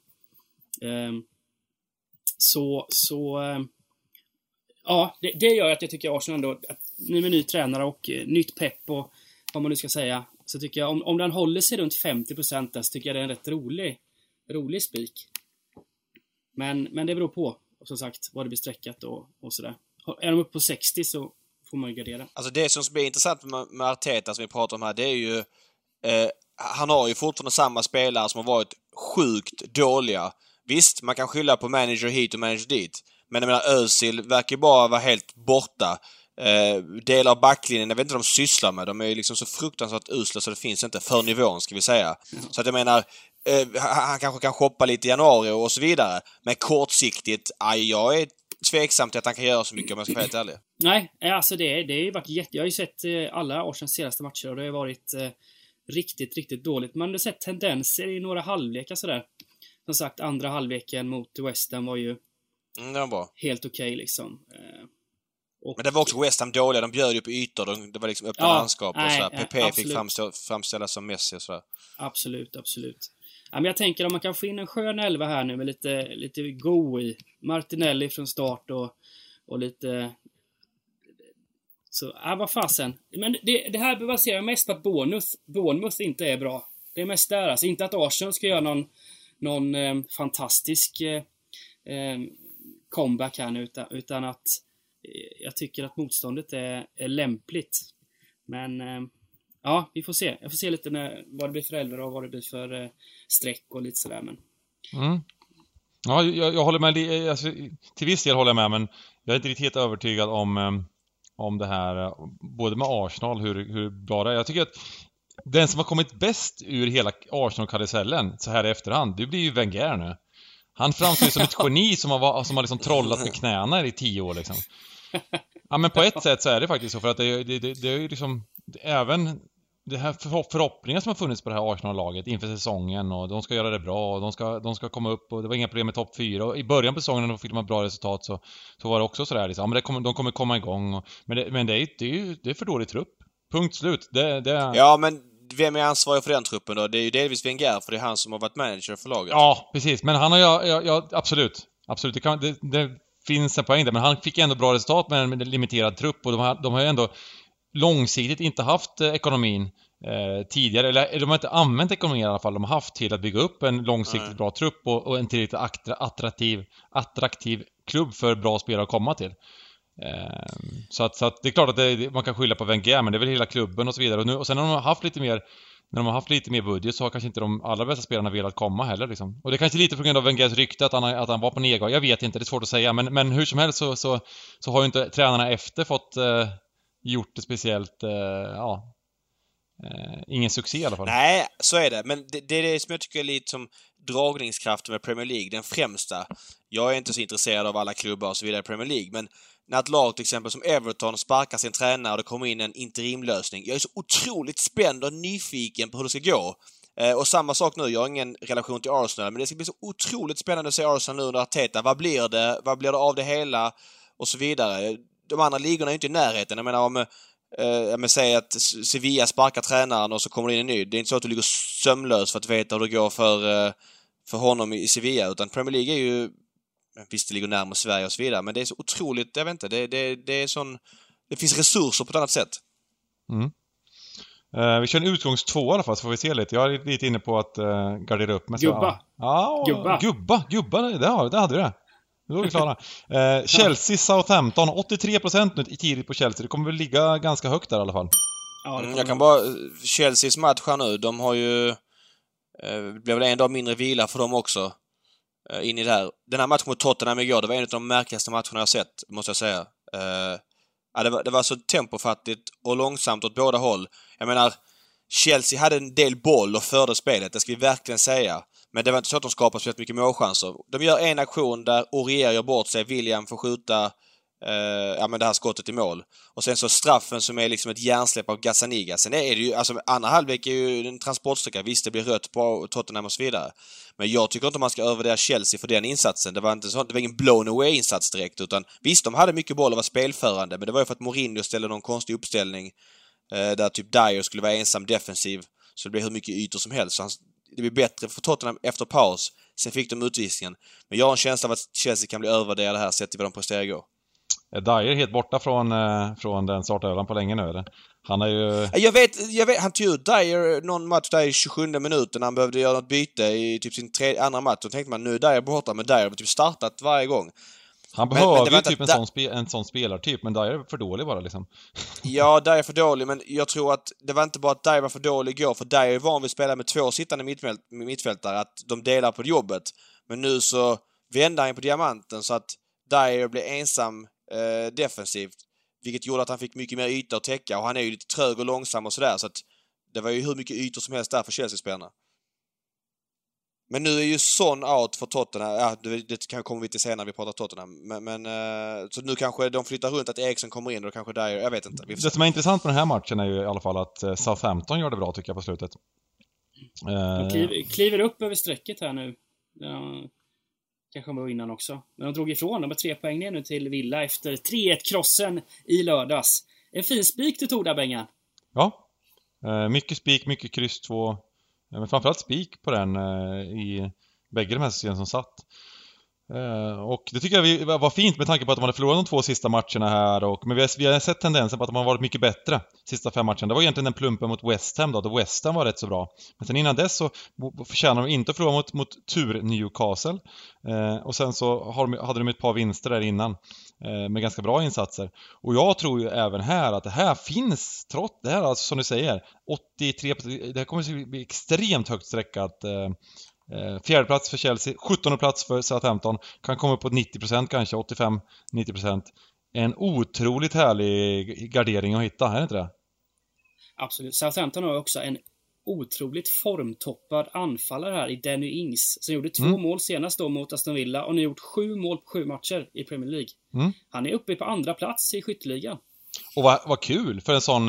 Det gör att jag tycker Arsenal ändå, att nu med ny tränare och nytt pepp och vad man nu ska säga, så tycker jag om den håller sig runt 50% där, så tycker jag det är en rätt rolig spik. Men det beror på, som sagt, vad det blir sträckat och sådär. Är de uppe på 60 så får man ju gardera. Alltså det som blir intressant med Arteta som vi pratar om här, det är ju han har ju fortfarande samma spelare som har varit sjukt dåliga. Visst, man kan skylla på manager hit och manager dit. Men jag menar, Özil verkar bara vara helt borta. Delar av backlinjen, jag vet inte vad de sysslar med. De är ju liksom så fruktansvärt usla så det finns inte för nivån, ska vi säga. Så att jag menar, han kanske kan shoppa lite i januari och så vidare. Men kortsiktigt, jag är tveksam till att han kan göra så mycket, om jag ska vara helt ärlig. Nej, alltså det är ju varit jag har ju sett alla Arsenals senaste matcher och det har varit riktigt, riktigt dåligt. Man har sett tendenser i några halvlekar sådär. Som sagt, andra halvleken mot West Ham var ju det var bra. Helt okej liksom. Men det var också West Ham dåliga. De bjöd ju på ytor. Det var liksom öppna landskap och sådär. PP fick framställas som Messi och sådär. Absolut. Ja, men jag tänker om man kan få in en skön 11 här nu med lite go i. Martinelli från start och lite... Så, vad fasen. Men det här baserar mest på att Bournemouth inte är bra. Det är mest där. Alltså inte att Arsenal ska göra någon fantastisk comeback här nu, utan att jag tycker att motståndet är lämpligt. Men vi får se. Jag får se lite vad det blir för elver och vad det blir för streck och lite sådär. Men... Ja, jag håller med. Alltså, till viss del håller jag med, men jag är inte riktigt helt övertygad om det här, både med Arsenal, hur bra det är. Jag tycker att den som har kommit bäst ur hela Arsenal-karusellen så här i efterhand, det blir ju Wenger nu. Han framstår som ett geni som har liksom trollat med knäna i 10 år liksom. Ja, men på ett sätt så är det faktiskt så, för att det är ju liksom även det här förhoppningar som har funnits på det här Arsenal-laget inför säsongen, och de ska göra det bra och de ska komma upp, och det var inga problem med topp 4, och i början på säsongen när de fick de bra resultat så var det också sådär liksom. Ja, men de kommer komma igång men det är för dålig trupp. Punkt slut. Ja, men vem är ansvarig för den truppen då? Det är ju delvis Wenger, för det är han som har varit manager för laget. Ja, precis. Men han har absolut. Det finns en poäng där, men han fick ändå bra resultat med en limiterad trupp, och de har ju ändå långsiktigt inte haft ekonomin tidigare, eller de har inte använt ekonomin i alla fall. De har haft till att bygga upp en långsiktigt bra trupp och en tillräckligt attraktiv klubb för bra spelare att komma till. Så att det är klart att man kan skylla på Wenger, men det är väl hela klubben och så vidare. Och sen när de har haft lite mer budget, så har kanske inte de allra bästa spelarna velat komma heller liksom. Och det är kanske lite på grund av Wengers rykte att han var på nedgång. Jag vet inte, det är svårt att säga, men hur som helst så har ju inte tränarna efter fått gjort det speciellt ingen succé i alla fall. Nej, så är det. Men det är det som jag tycker är lite som dragningskraften med Premier League, den främsta. Jag är inte så intresserad av alla klubbar och så vidare i Premier League, men när ett lag till exempel som Everton sparkar sin tränare och det kommer in en interimlösning, jag är så otroligt spänd och nyfiken på hur det ska gå. Och samma sak nu, jag har ingen relation till Arsenal, men det ska bli så otroligt spännande att se Arsenal nu under Arteta. Vad blir det av det hela och så vidare. De andra ligorna är ju inte i närheten. Jag menar, om säger att Sevilla sparkar tränaren och så kommer det in en ny. Det är inte så att du ligger sömnlös för att veta hur det går för honom i Sevilla, utan Premier League är ju, visst det ligger närmare Sverige och så vidare, men det är så otroligt, jag vet inte, det är sån, det finns resurser på ett annat sätt. Vi kör en utgångs-2 i alla fall, så får vi se lite. Jag är lite inne på att gardera upp mig. Gubba, det hade vi det. Då är vi klara. Chelsea, Southampton, 83% nu tidigt på Chelsea. Det kommer väl ligga ganska högt där i alla fall. Jag kan bara, Chelseas match här nu, de har ju Det blev väl en dag mindre vila för dem också. In i det här. Den här matchen mot Tottenham igår, det var en av de märkligaste matcherna jag sett, måste jag säga. Det var så tempofattigt och långsamt åt båda håll. Jag menar, Chelsea hade en del boll och förde spelet, det ska vi verkligen säga. Men det var inte så att de skapade så mycket målchanser. De gör en aktion där Aurier gör bort sig, William får skjuta det här skottet i mål. Och sen så straffen som är liksom ett hjärnsläpp av Gazzaniga. Sen är det ju, alltså andra halvlek är ju en transportsträcka. Visst, det blir rött på Tottenham och så vidare. Men jag tycker inte man ska övervärdera Chelsea för den insatsen. Det var ingen blown away insats direkt, utan visst, de hade mycket boll och var spelförande, men det var ju för att Mourinho ställde någon konstig uppställning där typ Dyer skulle vara ensam defensiv, så det blev hur mycket ytor som helst. Så det blir bättre för Tottenham efter paus. Sen fick de utvisningen. Men jag har en känsla av att Chelsea kan bli övervärderade här sett till vad de presterar igår. Dyer är helt borta från den startelvan på länge nu, eller? Han är ju... Jag vet, han tog ut Dyer någon match där i 27 minuten. Han behövde göra något byte i typ sin andra match. Då tänkte man, nu är Dyer borta, men Dyer har typ startat varje gång. Han behöver ju typ en sån spelartyp, men Dyer är för dålig bara liksom. Ja, Dyer är för dålig, men jag tror att det var inte bara att Dyer var för dålig igår, för Dyer är van vid att spela med 2 sittande mittfältare, att de delar på jobbet. Men nu så vände han på diamanten så att Dyer blev ensam defensivt, vilket gjorde att han fick mycket mer yta att täcka, och han är ju lite trög och långsam och sådär, så att det var ju hur mycket ytor som helst där för Chelsea-spelarna. Men nu är ju Son out för Tottenham. Ja, det kan komma vi till senare när vi pratar Tottenham. Men så nu kanske de flyttar runt, att Eriksson kommer in och då kanske Dyer, jag vet inte. Det som är intressant med den här matchen är ju i alla fall att Southampton gör det bra, tycker jag, på slutet. De kliver upp över strecket här nu. Ja, kanske var innan också. Men de drog ifrån. De har 3 poäng ner nu till Villa efter 3-1-krossen i lördags. En fin spik du tog där, Bengan. Ja. Mycket spik, mycket kryss 2. Men framförallt spik på den i bägge de här systemen som satt. Och det tycker jag var fint med tanke på att de hade förlorat de 2 sista matcherna här. Men vi har sett tendensen på att de har varit mycket bättre sista 5 matcherna. Det var egentligen den plumpen mot West Ham då West Ham var rätt så bra. Men sen innan dess så förtjänar de inte att förlora mot tur Newcastle. Och sen så hade de ett par vinster där innan med ganska bra insatser. Och jag tror ju även här att det här finns, trots det här, alltså som du säger, 83%, det här kommer att bli extremt högt sträckat. 4:e plats för Chelsea, 17:e plats för Southampton, kan komma upp på 90%, kanske 85-90%. En otroligt härlig gardering att hitta, är det inte det? Absolut. Southampton har också en otroligt formtoppad anfallare här i Danny Ings, som gjorde 2 mål senast då mot Aston Villa och nu gjort 7 mål på 7 matcher i Premier League. Han är uppe på 2:a plats i skytteligan. Och vad kul för en sån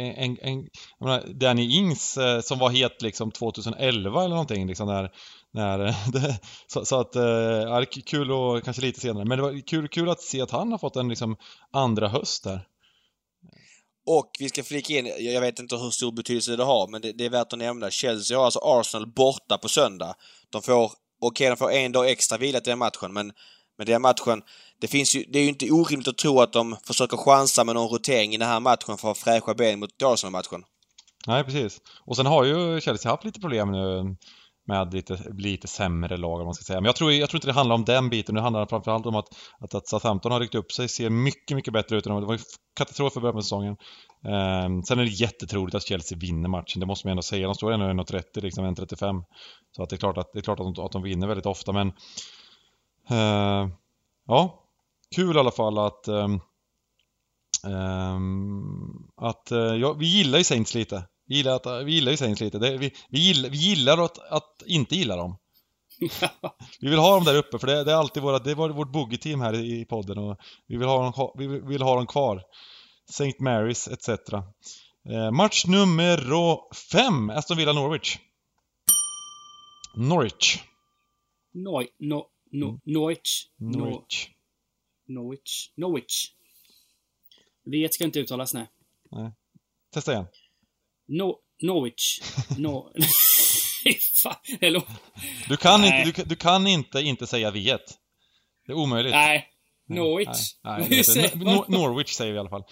Danny Ings som var het liksom 2011 eller någonting liksom så att är kul, och kanske lite senare, men det var kul att se att han har fått en liksom andra höst där. Och vi ska flika in, jag vet inte hur stor betydelse det har, men det är värt att nämna. Chelsea har alltså Arsenal borta på söndag. De får en dag extra vila till den matchen, men den matchen, det är ju inte orimligt att tro att de försöker chansa med någon rotering i den här matchen för att fräscha ben mot Arsenal-matchen. Nej, precis. Och sen har ju Chelsea haft lite problem nu med lite sämre lag, om man ska säga. Men jag tror inte det handlar om den biten. Det handlar framförallt om att Southampton har ryckt upp sig, ser mycket, mycket bättre ut. Det var ju katastrof för början med säsongen. Sen är det jättetroligt att Chelsea vinner matchen. Det måste man ändå säga. De står ändå 1,30, liksom 1,35. Så att det är klart att de vinner väldigt ofta. Men ja, kul i alla fall vi gillar ju Saints lite. Vi gillar ju Saints lite. Vi gillar att inte gilla dem. Vi vill ha dem där uppe, för det är alltid vårt boogie-team här i podden, och vi vill ha dem kvar. St. Mary's etc. Match nummer 5, Aston Villa Norwich. Norwich. Det ska inte uttalas, nej. Testa igen. Norwich. Hello. Du kan inte säga viet. Det är omöjligt. Nej. Norwich. Norwich säger vi i alla fall.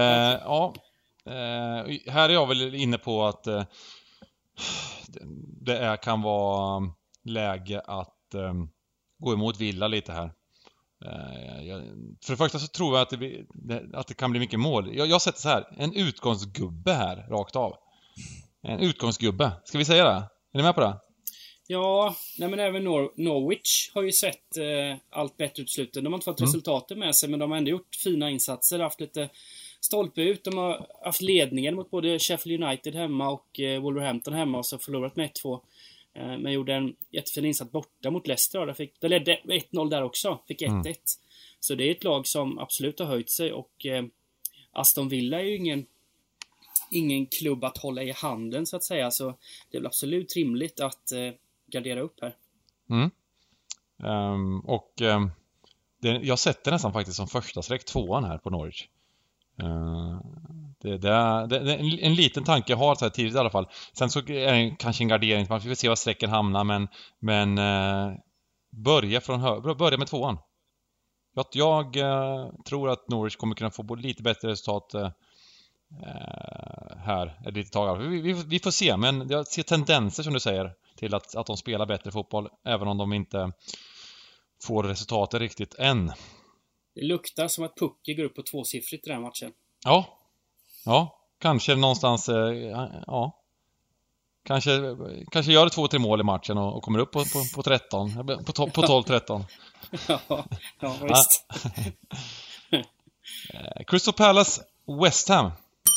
Här är jag väl inne på att det kan vara läge att gå emot Villa lite här. För det första så tror jag att det kan bli mycket mål. Jag sätter så här, en utgångsgubbe här rakt av. En utgångsgubbe. Ska vi säga det? Är ni med på det? Ja, nej men även Norwich har ju sett allt bättre ut i slutet. De har inte fått resultatet med sig, men de har ändå gjort fina insatser. Haft lite stolpe ut. De har haft ledningen mot både Sheffield United hemma och Wolverhampton hemma och så förlorat med 1-2. Men gjorde en jättefin insats borta mot Leicester. De ledde 1-0 där också. Fick 1-1. Så det är ett lag som absolut har höjt sig. Och Aston Villa är ju ingen klubb att hålla i handen så att säga. Så det är väl absolut rimligt att gardera upp här. Jag sätter nästan faktiskt som första streck 2:an här på Norwich. Det är en liten tanke jag har så här tidigt i alla fall. Sen så är det kanske en gardering. Man får se var strecken hamnar. Men börja med 2:an. Jag tror att Norwich kommer kunna få lite bättre resultat här ett litet tag. Vi får se, men jag ser tendenser som du säger till att de spelar bättre fotboll, även om de inte får resultatet riktigt än. Det luktar som att Pucke går upp på 2-siffrigt i den här matchen. Ja, kanske någonstans kanske gör 2-3 mål i matchen och kommer upp på 13, på 12-13. ja, visst. Crystal Palace West Ham.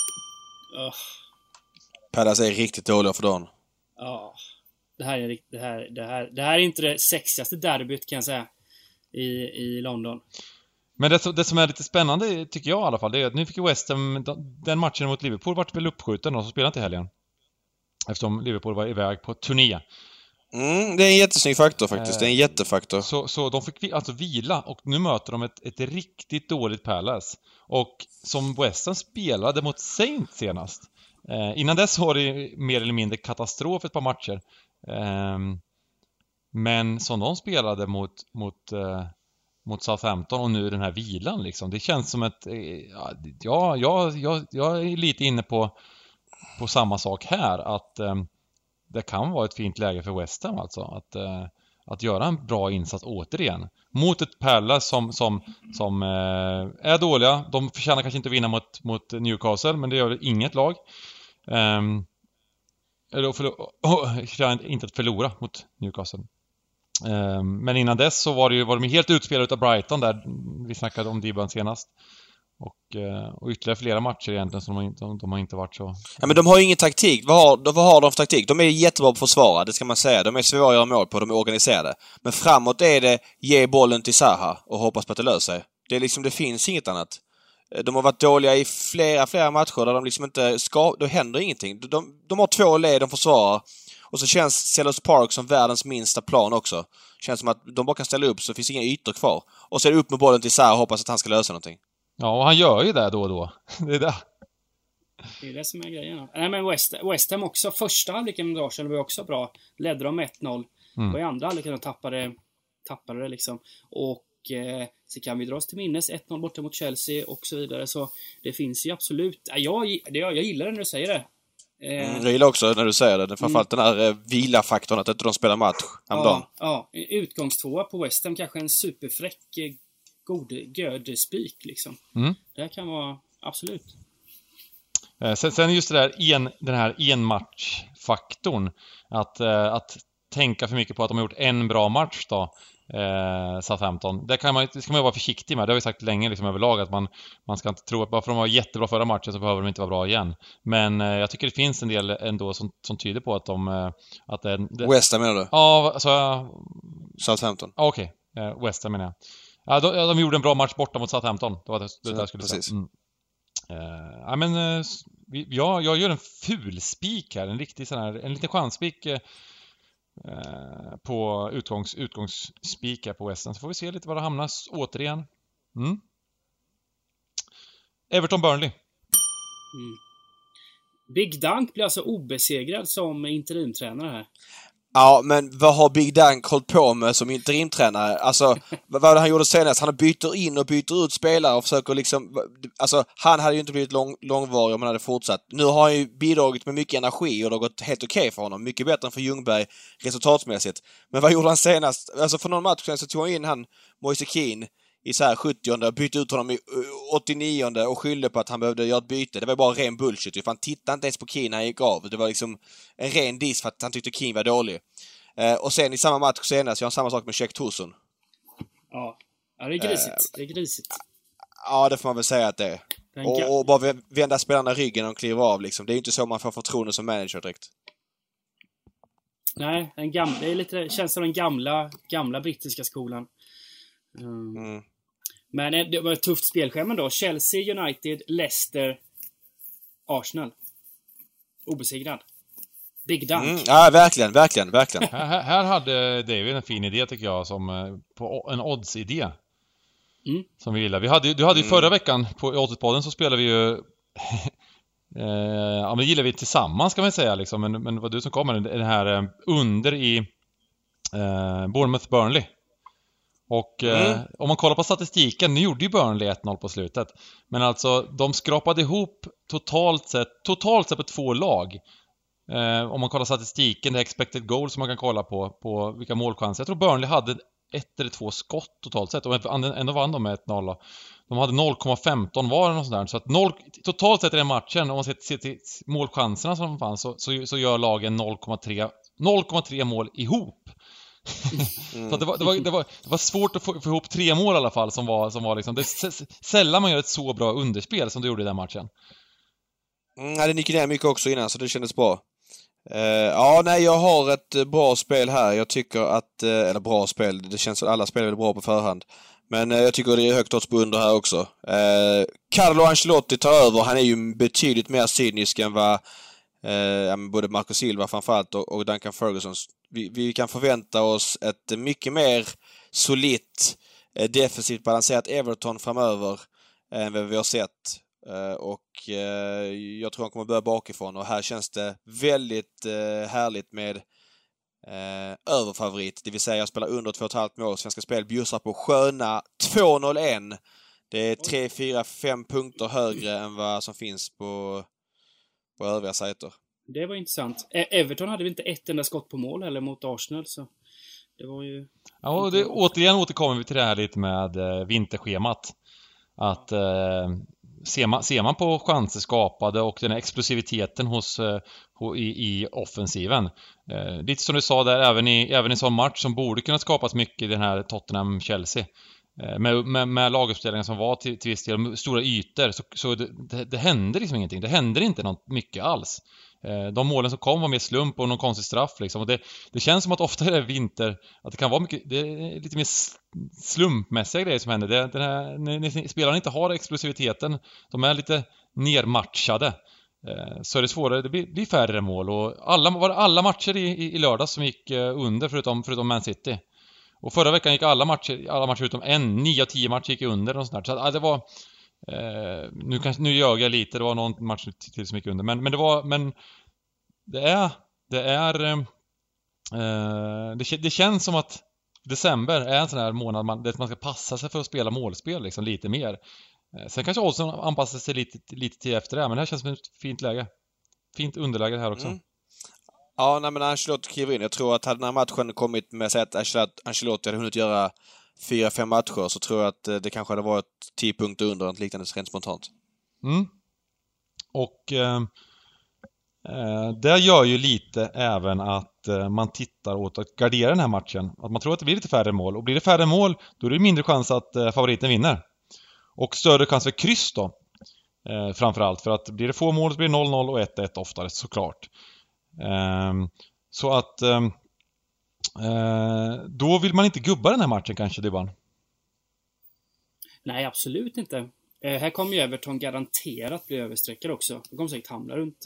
Palace är riktigt dåliga för dagen. Ja. Det här är inte det sexigaste derbyt kan jag säga i London. Men det som är lite spännande tycker jag i alla fall, det är att nu fick West Ham den matchen mot Liverpool vart väl uppskjuten och så spelade inte i helgen. Eftersom Liverpool var iväg på turné. Det är en jättesnygg faktor faktiskt. Det är en jättefaktor. Så de fick alltså vila och nu möter de ett riktigt dåligt Palace. Och som West Ham spelade mot Saints senast. Innan dess var det mer eller mindre katastrof ett par matcher. Men som de spelade mot Southampton och nu den här vilan liksom. Det känns som ett... Jag är lite inne på samma sak här. Att det kan vara ett fint läge för West Ham alltså. Att göra en bra insats återigen. Mot ett Palace som är dåliga. De förtjänar kanske inte att vinna mot Newcastle, men det gör inget lag. Eller inte att förlora mot Newcastle. Men innan dess så var de helt utspelade av Brighton där vi snackade om Dibban senast. Och ytterligare flera matcher egentligen som de har inte varit så... Ja, men de har ju ingen taktik. Vad har de för taktik? De är jättebra på att försvara, det ska man säga. De är svåra att göra mål på, de är organiserade. Men framåt är det ge bollen till Zaha och hoppas på att det löser sig. Det är liksom, det finns inget annat. De har varit dåliga i flera matcher där de liksom inte då händer ingenting. De har 2 led, de försvarar. Och så känns Selhurst Park som världens minsta plan också. Känns som att de bara kan ställa upp så finns inga ytor kvar. Och så är det upp med bollen till Zaha och hoppas att han ska lösa någonting. Ja, och han gör ju det då och då. Det är det. Det är det som är grejen. Nej, men West Ham också. Första halvleken med Arsenal var också bra. Ledde de 1-0. Och i andra halvleken tappade det liksom. Och så kan vi dra oss till minnes 1-0 borta mot Chelsea och så vidare. Så det finns ju absolut... Jag gillar det när du säger det. Jag gillar också när du säger det. Framförallt den här vila-faktorn att inte de spelar match häromdagen. Ja, utgångstvåa på West Ham. Kanske en superfräck gödspik liksom. Det här kan vara absolut. Sen just det där den här enmatchfaktorn. Att tänka för mycket på att de har gjort en bra match då. Southampton. Det ska man vara försiktig med. Det har vi sagt länge liksom överlag att man ska inte tro att bara för att de var jättebra förra matchen så behöver de inte vara bra igen. Men jag tycker det finns en del ändå som tyder på att West Ham menar du? Ja, alltså Southampton. Okej. West Ham menar jag. Ja, de gjorde en bra match borta mot Southampton. Det var det jag skulle säga. Ja, men jag gör en ful spik här, en riktig sån här, en liten chansspik på utgångsspik här på West Ham. Så får vi se lite var det hamnar återigen. Everton Burnley. Big Dunk blir alltså obesegrad som interimtränare här. Ja, men vad har Big Dunk hållit på med som interimtränare? Alltså, vad var det han gjorde senast? Han byter in och byter ut spelare och försöker liksom... Alltså, han hade ju inte blivit långvarig om han hade fortsatt. Nu har han ju bidragit med mycket energi och det har gått helt okej för honom. Mycket bättre än för Ljungberg resultatsmässigt. Men vad gjorde han senast? Alltså, för någon match så tog han in han Moise Kean i så här 70:e och bytte ut honom i 89:e och skyllde på att han behövde göra ett byte. Det var bara ren bullshit. För han tittade inte ens på Kean när han gick av. Det var liksom en ren diss för att han tyckte Kean var dålig. Och sen i samma match senast, jag har samma sak med Czech Tosun. Ja, det är grisigt. Det är grisigt. Ja, det får man väl säga att det är. Och bara vända spelarna ryggen och kliva av liksom. Det är ju inte så man får förtroende som manager direkt. Nej, det är lite, känns som den gamla brittiska skolan. Men det var ett tufft spelschema då. Chelsea, United, Leicester, Arsenal. Obesegrad. Big Dunk. Ja, verkligen. Här hade David en fin idé tycker jag, som på en odds-idé. Som vi gillar. Du hade ju förra veckan på Oddspodden så spelade vi ju ja, men gillar vi tillsammans kan man säga liksom. Men det var du som kom med den här under i Bournemouth-Burnley. Och om man kollar på statistiken, nu gjorde ju Burnley 1-0 på slutet. Men alltså, de skrapade ihop totalt sett på 2 lag. Om man kollar statistiken, det expected goal som man kan kolla på vilka målchanser. Jag tror Burnley hade 1 eller 2 skott totalt sett. Och ändå vann de med 1-0. De hade 0,15 var och sånt där. Så att totalt sett i den matchen, om man ser till målchanserna som fanns, så gör lagen 0,3 mål ihop. Så att det var svårt att få ihop 3 mål i alla fall som var liksom, det sällan man gör ett så bra underspel som du gjorde i den matchen. Det gick ner mycket också innan så det kändes bra. Jag har ett bra spel här. Jag tycker att eller bra spel, det känns som alla spel är bra på förhand. Men jag tycker det är högt odds på under här också. Carlo Ancelotti tar över. Han är ju betydligt mer cynisk än vad både Marco Silva framförallt och Duncan Ferguson. Vi kan förvänta oss ett mycket mer solitt, defensivt balanserat Everton framöver än vad vi har sett. Och jag tror han kommer börja bakifrån. Och här känns det väldigt härligt med överfavorit. Det vill säga jag spelar under 2,5 mål. Svenska Spel bjussar på sköna 2,01. Det är 3, 4, 5 punkter högre än vad som finns på övriga sajter. Det var intressant. Everton hade väl inte ett enda skott på mål eller mot Arsenal, så det var ju... Ja, och återigen återkommer vi till det här lite med vinterschemat. Att ser man på chanser skapade och den här explosiviteten i offensiven. Lite som du sa där, även i sån match som borde kunna skapas mycket i den här Tottenham-Chelsea. Med laguppställningar som var till viss del stora ytor, så det hände liksom ingenting. Det hände inte något mycket alls. De målen som kom var mer slump och någon konstig straff liksom. Och det känns som att ofta är det vinter, att det kan vara mycket, det är lite mer slumpmässiga grejer som händer. När spelarna inte har explosiviteten, de är lite nermatchade, så är det svårare, det blir färre mål. Och alla matcher i lördags som gick under förutom Man City. Och förra veckan gick alla matcher utom 9 av 10 matcher gick under och sånt där. Så det var nu ljög jag lite, det var någon match till som gick under, men det känns som att december är en sån här månad där man ska passa sig för att spela målspel liksom lite mer. Sen kanske också anpassa sig lite till efter det, men det här känns som ett fint läge. Fint underläge här också. Ja, men Ancelotti kliver in. Jag tror att hade den här matchen kommit med att Ancelotti hade hunnit göra 4-5 matcher, så tror jag att det kanske hade varit 10 punkter under ett liknande rent spontant. Och det gör ju lite även att man tittar åt att gardera den här matchen. Att man tror att det blir lite färre mål. Och blir det färre mål, då är det mindre chans att favoriten vinner. Och större chans för kryss då. Framförallt. För att blir det få mål så blir det 0-0 och 1-1 oftare, såklart. Så att då vill man inte gubba den här matchen kanske, Dybban? Nej, absolut inte. Här kommer ju Everton garanterat bli översträckare också. De kommer säkert hamna runt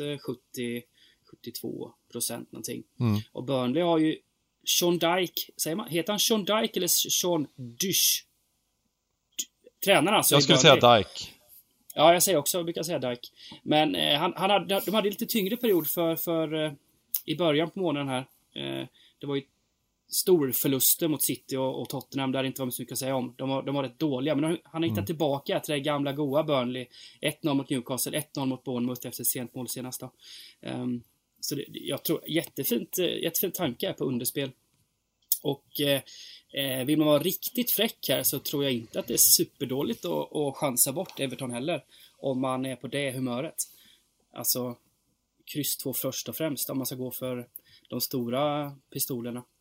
70-72% någonting. Och Burnley har ju Sean Dyche, säger man, heter han Sean Dyche eller Sean Dyche? Tränaren alltså. Jag skulle säga Dyche. Ja, jag säger också, jag brukar säga Dyche. Men de hade lite tyngre period för i början på månaden här. Det var ju stor förluster mot City och Tottenham där det inte var så mycket att säga om. De var rätt dåliga, men han har hittat tillbaka till det gamla goa Burnley. 1-0 mot Newcastle, 1-0 mot Bournemouth efter sent mål senast då. Så jag tror jättefint tanke på underspel. Och vill man vara riktigt fräck här, så tror jag inte att det är superdåligt att chansa bort Everton heller, om man är på det humöret. Alltså kryss 2 först och främst, om man ska gå för de stora pistolerna.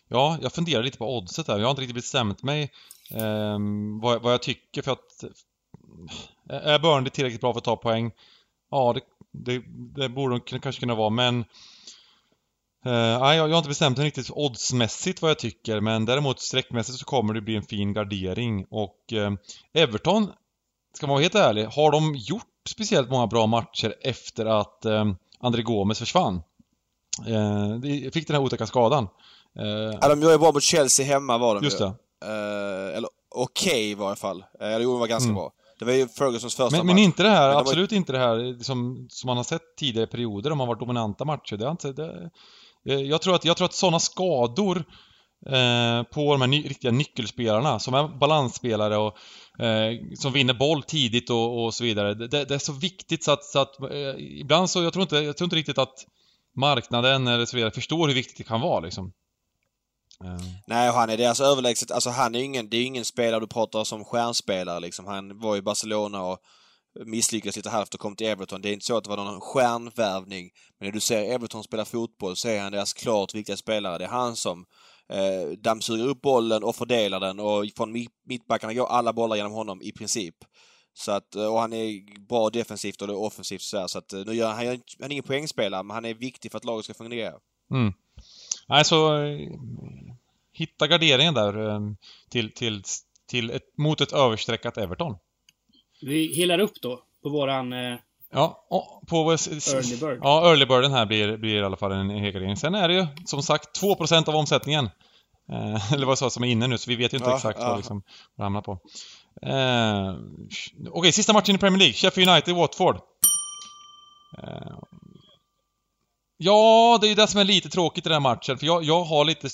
ja, jag funderar lite på oddset där. Jag har inte riktigt bestämt mig vad jag tycker, för att är Burnley tillräckligt bra för att ta poäng? Ja, det borde de kanske kunna vara, men jag har inte bestämt mig riktigt oddsmässigt vad jag tycker, men däremot sträckmässigt så kommer det bli en fin gardering. Och Everton, ska man vara helt ärlig, har de gjort speciellt många bra matcher efter att André Gomes försvann? Fick den här otäcka skadan. Ja, de gjorde bra mot Chelsea hemma, var de. Just det. Eller okej i varje fall. Eller de var ganska bra. Det var ju Fergusons första match. Men inte det här, absolut inte det här som man har sett tidigare perioder om man varit dominanta matcher. Jag tror att sådana skador på de här riktiga nyckelspelarna som är balansspelare och som vinner boll tidigt och så vidare. Det är så viktigt så att ibland så jag tror inte riktigt att marknaden eller så vidare förstår hur viktigt det kan vara liksom. Nej, och han är deras överlägset. Alltså det är ingen spelare du pratar som stjärnspelare liksom. Han var i Barcelona och misslyckades lite halvt och kom till Everton. Det är inte så att det var någon stjärnvärvning. Men när du ser Everton spela fotboll så är han deras klart viktiga spelare. Det är han som dammsuger upp bollen och fördelar den, och från mittbackarna går alla bollar genom honom i princip. Så att, och han är bra defensivt och offensivt så att nu gör han är ingen poängspelare, men han är viktig för att laget ska fungera. Nej, så hitta garderingen där mot ett överstreckat Everton. Vi helar upp då på våran early bird. Ja, early birden här blir i alla fall en helgardering. Sen är det ju som sagt 2% av omsättningen. Eller vad som är inne nu, så vi vet ju inte exakt vad liksom ramlar på. Okej, sista matchen i Premier League, Sheffield United Watford. Ja, det är ju det som är lite tråkigt i den här matchen, för jag har lite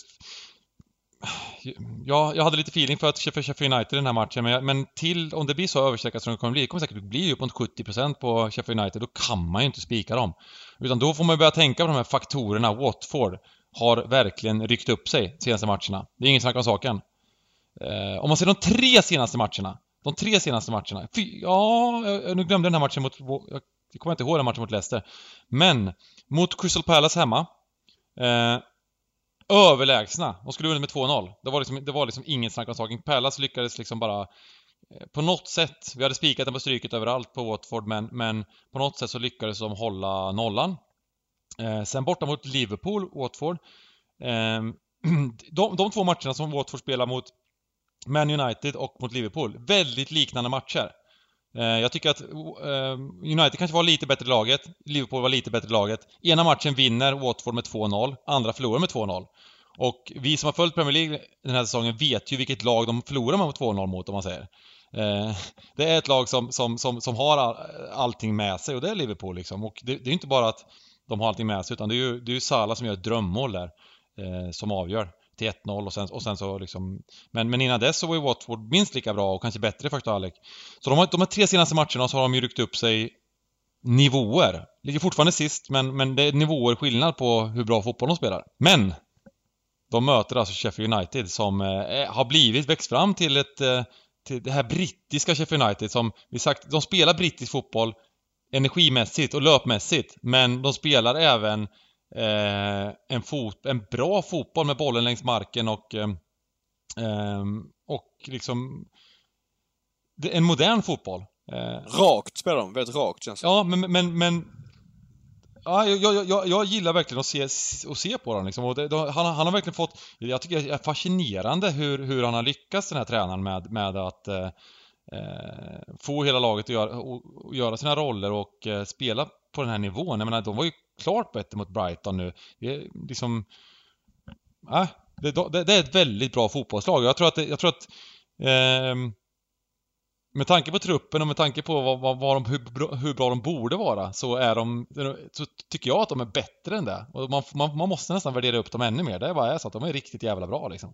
jag hade lite feeling för Sheffield United i den här matchen, men om det blir så överstreckat som det kommer säkert bli upp mot 70% på Sheffield United, då kan man ju inte spika dem. Utan då får man börja tänka på de här faktorerna. Watford har verkligen ryckt upp sig senaste matcherna. Det är ingen snack om saken. Om man ser de tre senaste matcherna. Nu glömde den här matchen mot... Jag kommer inte ihåg den matchen mot Leicester. Men mot Crystal Palace hemma, överlägsna. De skulle vinna med 2-0. Det var liksom ingen snack om saken. Palace lyckades liksom bara på något sätt. Vi hade spikat den på stryket överallt på Watford, men på något sätt så lyckades de hålla nollan. Sen borta mot Liverpool, Watford. De två matcherna som Watford spelar mot Man United och mot Liverpool, väldigt liknande matcher. Jag tycker att United kanske var lite bättre laget, Liverpool var lite bättre laget. Ena matchen vinner Watford med 2-0, andra förlorar med 2-0. Och vi som har följt Premier League den här säsongen vet ju vilket lag de förlorar med 2-0 mot, om man säger. Det är ett lag som har allting med sig, och det är Liverpool liksom. Och det är inte bara att de har allting med sig, utan det är ju Salah som gör ett drömmål där, som avgör till 1-0 och sen så liksom... Men innan dess så var ju Watford minst lika bra och kanske bättre i första halvlek. Så de här tre senaste matcherna så har de ju ryckt upp sig nivåer. Ligger fortfarande sist, men det är nivåer skillnad på hur bra fotboll de spelar. Men de möter alltså Sheffield United som har växt fram till det här brittiska Sheffield United som vi sagt, de spelar brittisk fotboll energimässigt och löpmässigt, men de spelar även en bra fotboll med bollen längs marken och liksom en modern fotboll. Rakt spelar de, väldigt rakt känns det. Ja, men ja, jag gillar verkligen att se på dem liksom. Och han har verkligen fått, jag tycker det är fascinerande hur han har lyckats, den här tränaren, med att få hela laget att göra sina roller och spela på den här nivån. Jag menar, de var ju klart bättre mot Brighton nu. Det är liksom det är ett väldigt bra fotbollslag. Jag tror att med tanke på truppen och med tanke på hur bra de borde vara, så tycker jag att de är bättre än det. Och man måste nästan värdera upp dem ännu mer. Det är bara så att de är riktigt jävla bra liksom.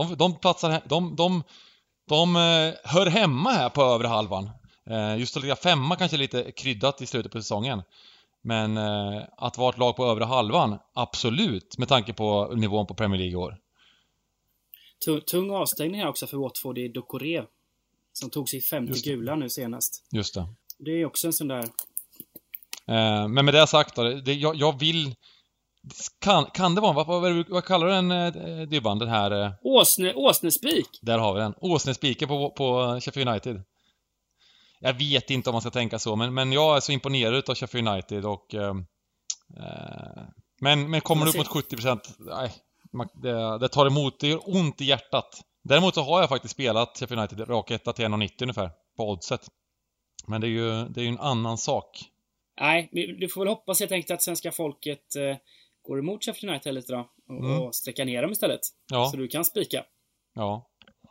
De hör hemma här på övre halvan. Just att ligga femma kanske lite kryddat i slutet på säsongen. Men att vara ett lag på övre halvan, absolut, med tanke på nivån på Premier League i år. Tung avstängning här också för Watford i Doucouré, som tog sig 50 gula nu senast. Just det. Det är också en sån där... Men med det sagt då, jag vill Kan det vara, vad kallar du den Dybban, den här... Åsnespik. Där har vi den. Åsnespiken på Sheffield United. Jag vet inte om man ska tänka så, men jag är så imponerad av Sheffield United och... Men kommer du upp mot 70%, nej, det tar emot, det gör ont i hjärtat. Däremot så har jag faktiskt spelat Sheffield United rak etta till 1,90 ungefär på oddset. Men det är ju en annan sak. Nej, du får väl hoppas helt enkelt att svenska folket går emot Sheffield United lite då och sträcker ner dem istället. Ja. Så du kan spika. Ja.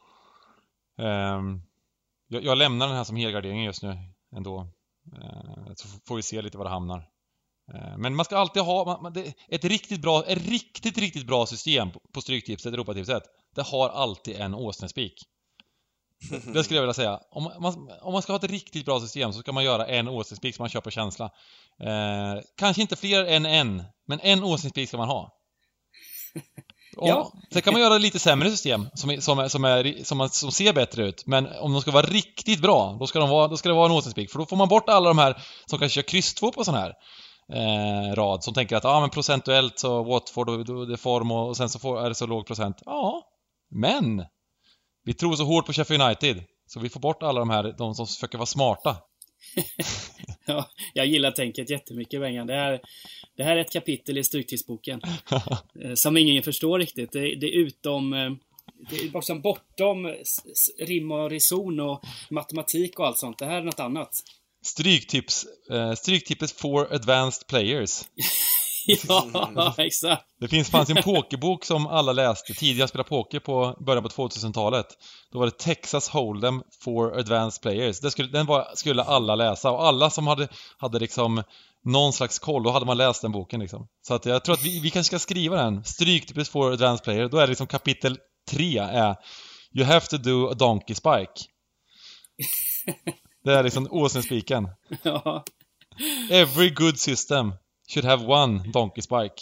Jag lämnar den här som helgardering just nu ändå. Så får vi se lite var det hamnar. Men man ska alltid ha ett riktigt bra system på Stryktipset, Europatipset. Det har alltid en åsnespik. Det skulle jag vilja säga. Om man ska ha ett riktigt bra system så ska man göra en åsnespik som man köper känsla. Kanske inte fler än en, men en åsnespik ska man ha. Ja. Sen kan man göra lite sämre system som ser bättre ut. Men om de ska vara riktigt bra, då ska det vara en åsnespik. För då får man bort alla de här som kanske kör kryss 2 på sån här rad, som tänker att men procentuellt så Watford och det form och sen så är det så låg procent. Ja, men vi tror så hårt på Sheffield United så vi får bort alla de som försöker vara smarta. Ja, jag gillar tänket jättemycket, Bengan. Det här är ett kapitel i Stryktipsboken som ingen förstår riktigt. Det är bara som bortom rim och reson och matematik och allt sånt. Det här är något annat. Stryktipset for advanced players. Ja, exakt. Det fanns en pokerbok som alla läste tidigare, spelade poker på början på 2000-talet. Då var det Texas Hold'em for advanced players. Den skulle alla läsa, och alla som hade liksom någon slags koll, då hade man läst den boken liksom. Så att jag tror att vi kanske ska skriva den. Stryktipset for advanced players. Då är det liksom kapitel 3 är You have to do a donkey spike. Det är liksom åsnespiken. Ja. Every good system should have one donkey spike.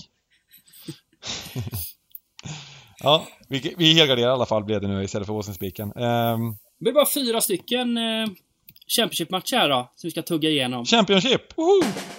Ja, vi helgarderar i alla fall blev det nu istället för åsnespiken. Det är bara 4 stycken Championship-matcher här då, som vi ska tugga igenom. Championship! Woho!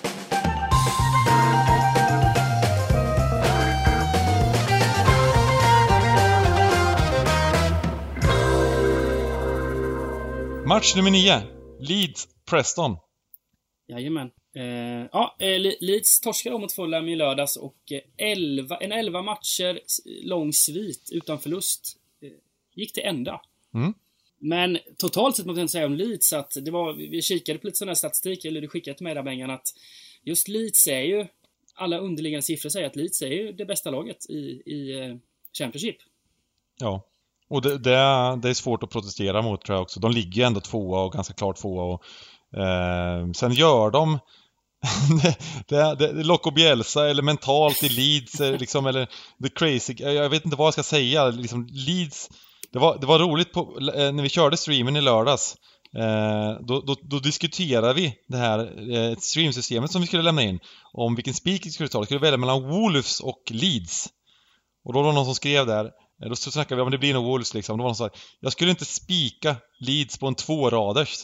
Match nummer 9. Leeds Preston. Jajamän. Leeds torskade mot Fulham i lördags och 11 matcher lång svit utan förlust gick till ända. Men totalt sett måste jag säga om Leeds att vi kikade på lite sån här statistik, eller du skickade till mig där, Bengan, att just Leeds är ju, alla underliggande siffror säger att Leeds är ju det bästa laget i Championship. Ja. Och det är svårt att protestera mot, tror jag också. De ligger ju ändå 2 och ganska klart 2 och sen gör de det Loco Bielsa eller mentalt i Leeds liksom, eller the crazy, jag vet inte vad jag ska säga liksom, Leeds, det var roligt när vi körde streamen i lördags. Då diskuterade vi det här streamsystemet som vi skulle lämna in, om vilken speaker vi skulle ta. Vi skulle välja mellan Wolves och Leeds. Och då var det någon som skrev där, då snackade vi om det blir nog Wolves liksom. Då var någon som sa, jag skulle inte spika Leeds på en 2-raders.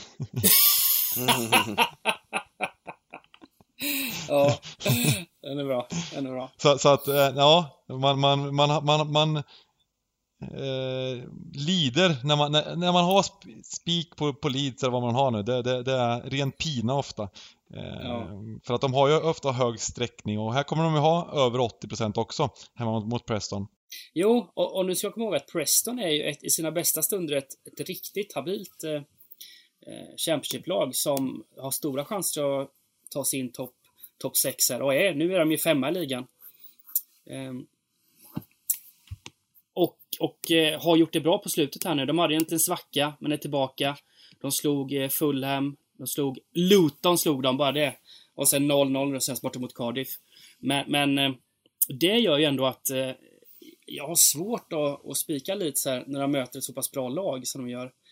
Ja, den är bra. Så att, ja, man lider när man har spik på Leeds eller vad man har nu. Det är ren pina ofta. Ja. För att de har ju ofta hög sträckning, och här kommer de ju ha över 80% också hemma mot Preston. Jo, och nu ska jag komma ihåg att Preston är ju i sina bästa stunder ett riktigt habilt Championship-lag som har stora chanser att ta sin topp 6 här. Och nu är de ju 5 i ligan. Och har gjort det bra på slutet här nu. De hade inte en svacka, men är tillbaka. De slog Fulham, de slog Luton, slog de bara det. Och sen 0-0 och sen borta mot Cardiff. Men det gör ju ändå att jag har svårt att spika lite så här när de möter ett så pass bra lag som de gör.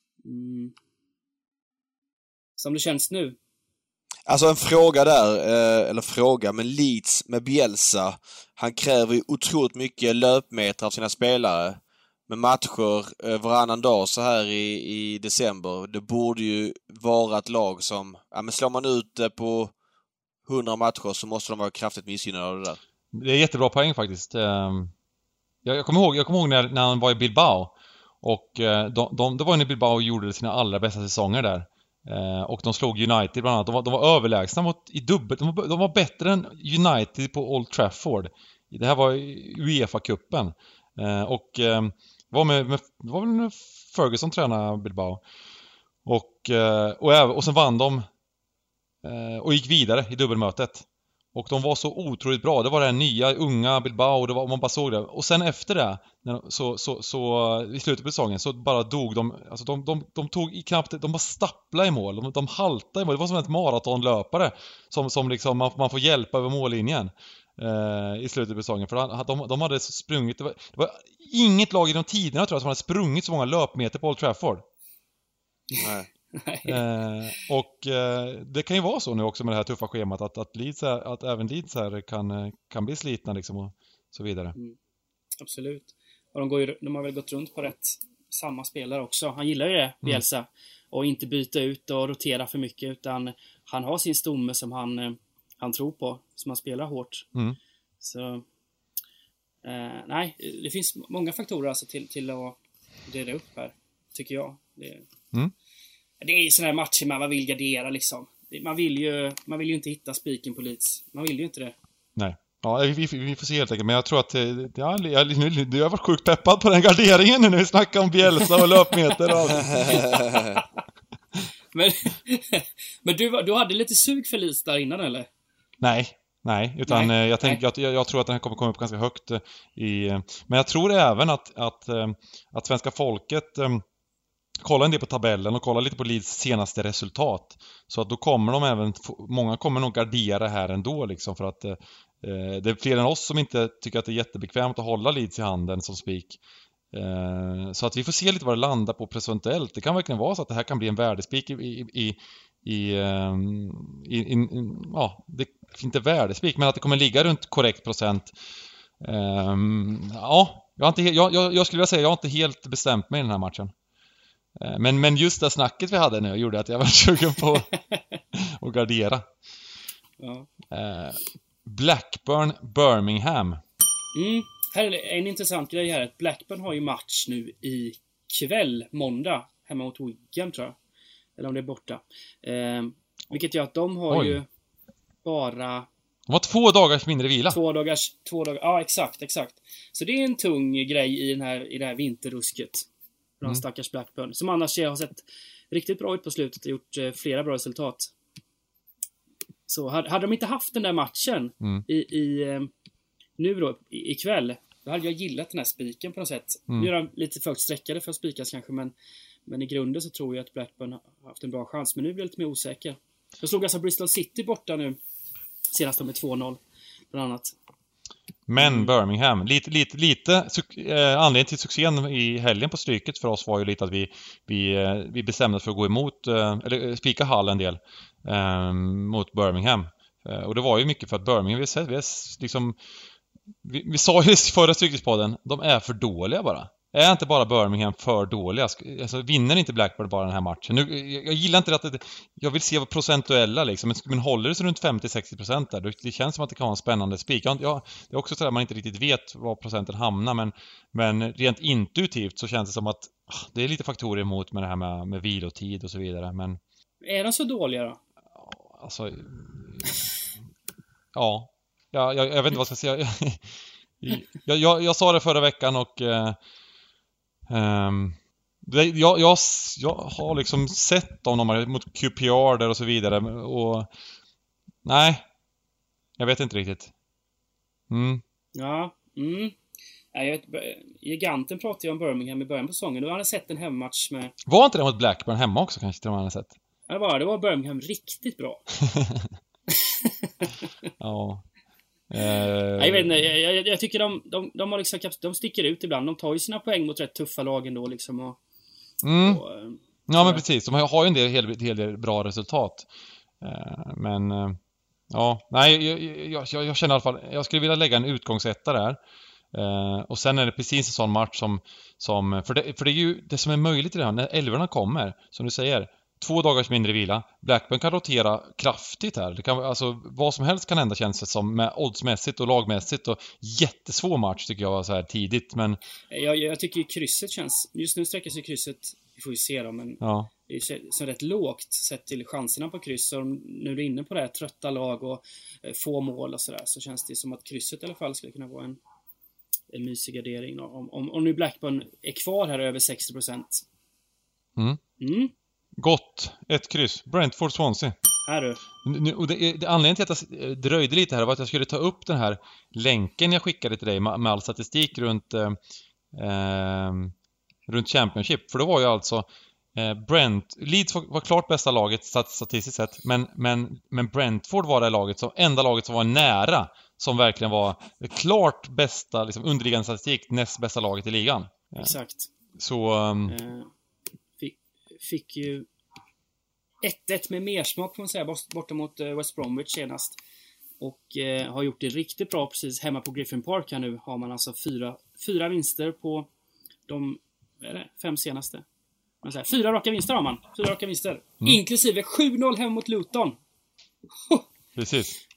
Som det känns nu. Alltså en fråga där, men Leeds med Bielsa, han kräver ju otroligt mycket löpmeter av sina spelare med matcher varannan dag så här i december. Det borde ju vara ett lag som, men slår man ut det på 100 matcher så måste de vara kraftigt missgynnade av det där. Det är jättebra poäng faktiskt. Jag kommer ihåg när han var i Bilbao. Och det var när Bilbao gjorde sina allra bästa säsonger där. Och de slog United bland annat. De var överlägsna i dubbelt. De var bättre än United på Old Trafford. Det här var UEFA-cupen. Och var väl när Ferguson tränade Bilbao. Och sen vann de och gick vidare i dubbelmötet. Och de var så otroligt bra. Det var det här nya, unga Bilbao. Man bara såg det. Och sen efter det, så i slutet på säsongen, så bara dog de. Alltså de tog knappt, de bara stapplade i mål. De haltade i mål. Det var som ett maratonlöpare som liksom man får hjälpa över mållinjen i slutet på säsongen. För de hade sprungit. Det var inget lag i de tiderna, tror jag, som hade sprungit så många löpmeter på Old Trafford. Nej. Det kan ju vara så nu också med det här tuffa schemat att även Leeds här kan bli slitna liksom och så vidare. Absolut. Och de har väl gått runt på samma spelare också. Han gillar ju det, Bielsa. Och inte byta ut och rotera för mycket, utan han har sin stomme som han tror på, som han spelar hårt. Så nej, det finns många faktorer alltså till att dela upp här, tycker jag. Det är ju sådana här matcher man vill gardera liksom. Man vill ju inte hitta spiken på Leeds. Man vill ju inte det. Nej. Ja, vi får se helt enkelt. Men jag tror att du har varit sjukt peppad på den garderingen när vi snackar om Bielsa och löpmeter och allt. Men du hade lite sug för Leeds där innan, eller? Nej, utan jag tror att den här kommer komma upp ganska högt men jag tror även att svenska folket kolla en del på tabellen och kolla lite på Leeds senaste resultat. Så att då kommer många kommer nog gardera här ändå liksom, för att det är fler än oss som inte tycker att det är jättebekvämt att hålla Leeds i handen som spik. Så att vi får se lite vad det landar på procentuellt. Det kan verkligen vara så att det här kan bli en värdespik det är inte värdespik, men att det kommer ligga runt korrekt procent. Jag skulle vilja säga jag har inte helt bestämt mig i den här matchen. Men just det snacket vi hade nu gjorde att jag var sugen på att gardera. Ja. Blackburn, Birmingham. Här är en intressant grej här. Blackburn har ju match nu i kväll, måndag, hemma mot Wigan, tror jag. Eller om det är borta. Vilket gör att de har ju bara... De har 2 dagars mindre vila. 2 dagar. Ja, exakt. Så det är en tung grej i det här vinterrusket. Från stackars Blackburn. Som annars har sett riktigt bra ut på slutet och gjort flera bra resultat. Så hade de inte haft den där matchen nu då, ikväll, då hade jag gillat den här spiken på något sätt. Nu är de lite för sträckade för att spikas kanske, men i grunden så tror jag att Blackburn har haft en bra chans. Men nu blir jag lite mer osäker. Jag slog alltså Bristol City borta nu. Senast med 2-0, bland annat. Men Birmingham, lite anledningen till succén i helgen på stryket för oss var ju lite att vi bestämde oss för att gå emot, eller spika Hall en del mot Birmingham. Och det var ju mycket för att Birmingham, vi sa ju i förra strykespodden, de är för dåliga bara. Är inte bara Birmingham för dåliga? Alltså, vinner inte Blackburn bara den här matchen? Nu, jag gillar inte att jag vill se vad procentuella liksom, men håller det sig runt 50-60% där, det känns som att det kan vara en spännande spik. Det är också så att man inte riktigt vet var procenten hamnar, men rent intuitivt så känns det som att det är lite faktorer emot med det här med vilotid och så vidare. Men är de så dåliga då? Alltså, ja, jag vet inte vad jag ska säga. Jag sa det förra veckan och jag har liksom sett dem mot QPR där och så vidare och nej, jag vet inte riktigt. Giganten pratade ju om Birmingham i början på säsongen. Då hade jag sett en hemmatch med... Var inte det mot Blackburn hemma också kanske till man hade sett? Ja, det var Birmingham riktigt bra. Ja. Jag vet inte, jag tycker de har liksom, de sticker ut ibland. De tar ju sina poäng mot rätt tuffa lag ändå liksom. Ja, men precis. De har ju en hel del bra resultat. Men ja, nej, jag känner i alla fall, jag skulle vilja lägga en utgångsetta där. Och sen är det precis en sån match som för det är ju det som är möjligt i det här, när älvorna kommer, som du säger, 2 dagars mindre vila. Blackburn kan rotera kraftigt här. Det kan, alltså, vad som helst kan hända, känns det som, med oddsmässigt och lagmässigt. Och jättesvår match tycker jag så här tidigt, men... Jag tycker ju krysset känns... Just nu sträcker sig krysset, vi får ju se då, men det är så rätt lågt sett till chanserna på kryss. Och nu är du inne på det här, trötta lag och få mål och sådär, så känns det som att krysset i alla fall skulle kunna vara en mysig gardering. Om nu Blackburn är kvar här över 60%. Gott. Ett kryss. Brentford Swansea. Här du. Och anledningen till att jag dröjde lite här var att jag skulle ta upp den här länken jag skickade till dig med all statistik runt Championship. För det var ju alltså Leeds var klart bästa laget statistiskt sett, men Brentford var det enda laget som var nära, som verkligen var klart bästa, liksom, underliggande statistik, näst bästa laget i ligan. Exakt. Så... Fick ju 1-1 med mersmak, får man säga, borta mot West Bromwich senast. Och har gjort det riktigt bra precis hemma på Griffin Park. Här nu har man alltså 4 vinster på de 5 senaste. 4 raka vinster har man. 4 raka vinster. Inklusive 7-0 hem mot Luton. Precis.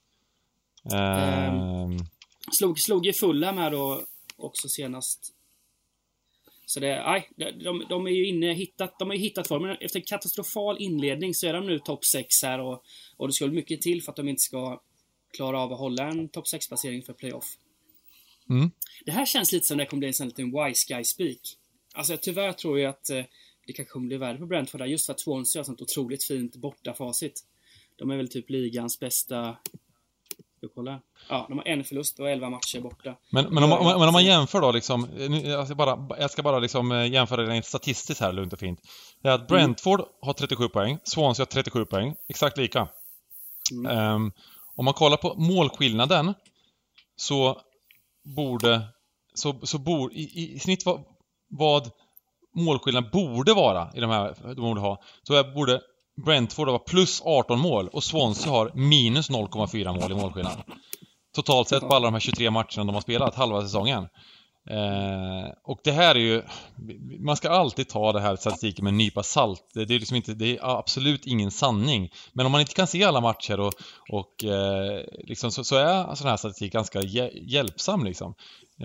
Slog ju Fulham här då också senast. Så de är ju de har ju hittat formen. Efter en katastrofal inledning så är de nu topp 6 här, och det ska väl mycket till för att de inte ska klara av att hålla en topp 6-placering för playoff. Det här känns lite som det kommer bli en liten wise guy speak. Alltså tyvärr tror jag att det kanske kommer bli värre på Brentford där, just för att Swansea har sånt otroligt fint borta facit. De är väl typ ligans bästa... Ja, de har en förlust och 11 matcher borta. Men om man jämför då liksom, jag ska bara liksom jämföra det statistiskt här lugnt och fint. Det är att Brentford har 37 poäng, Swansea har 37 poäng, exakt lika. Om man kollar på målskillnaden så borde i snitt vad målskillnaden borde vara i de här de borde ha, så borde Brentford har plus 18 mål och Swansea har minus 0,4 mål i målskillnad. Totalt sett på alla de här 23 matcherna de har spelat halva säsongen. Och det här är ju... Man ska alltid ta det här statistiken med en nypa salt. Det är liksom inte, det är absolut ingen sanning. Men om man inte kan se alla matcher och liksom, så är sån här statistik ganska hjälpsam liksom.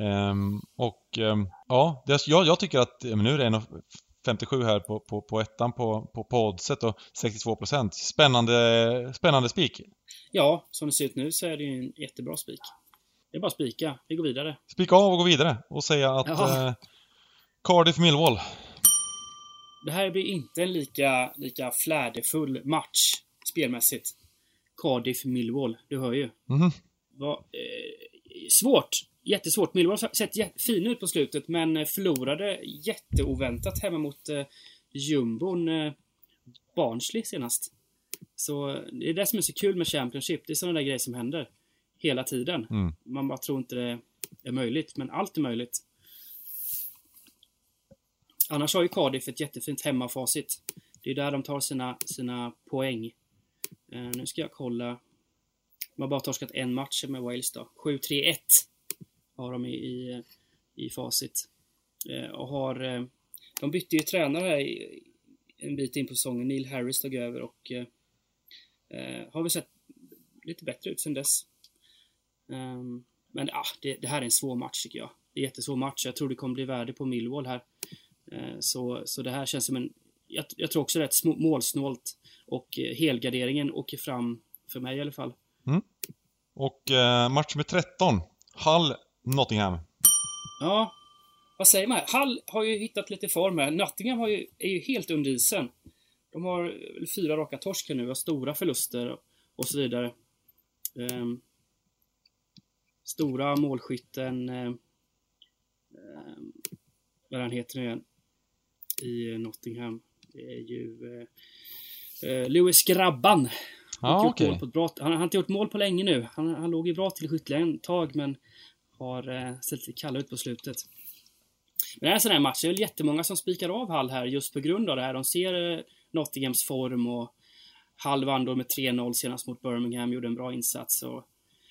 Jag tycker att nu är det 57 här på ettan på oddset och 62%. Spännande spik. Ja, som det ser ut nu så är det ju en jättebra spik. Det är bara spika. Vi går vidare. Spika av och gå vidare och säga att Cardiff Millwall. Det här blir inte en lika fläderfull match spelmässigt. Cardiff Millwall, du hör ju. Svårt. Jättesvårt. Millwall har sett fin ut på slutet, men förlorade jätteoväntat hemma mot jumbon Barnsley senast. Så det är det som är så kul med Championship. Det är sådana där grejer som händer hela tiden. Man bara tror inte det är möjligt, men allt är möjligt. Annars har ju Cardiff ett jättefint hemmafacit. Det är där de tar sina poäng. Nu ska jag kolla. De har bara torskat en match med Wales då. 7-3-1 har de i facit. Och de bytte ju tränare här en bit in på säsongen. Neil Harris tog över och har vi sett lite bättre ut sen dess. Men det här är en svår match tycker jag. Det är en jättesvår match. Jag tror det kommer bli värde på Millwall här. Så det här känns som en... Jag tror också rätt målsnålt. Och helgarderingen åker fram för mig i alla fall. Och match med 13. Hull Nottingham. Ja, vad säger man? Hull har ju hittat lite form här. Nottingham är ju helt under isen. De har 4 raka torsk nu och stora förluster och så vidare. Stora målskytten vad han heter nu igen i Nottingham. Det är ju Lewis Grabban. Okay. Han har inte gjort mål på länge nu. Han låg ju bra till skyttlägen ett tag, men har sett lite kalla ut på slutet. Men det här är en sån här match. Det är väl jättemånga som spikar av Hull här just på grund av det här. De ser Nottinghams form och Hull vann då med 3-0 senast mot Birmingham. Gjorde en bra insats. Och,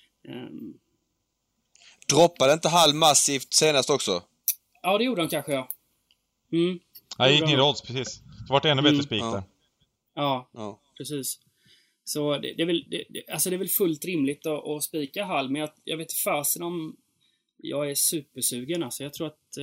droppade inte Hull massivt senast också? Ja, det gjorde de kanske, ja. Nej, gick ner odds, precis. Det var ännu bättre spik där. Ja, precis. Så det är väl, alltså det är väl fullt rimligt att spika Hall, men jag vet fasen om jag är supersugen. Alltså jag tror att...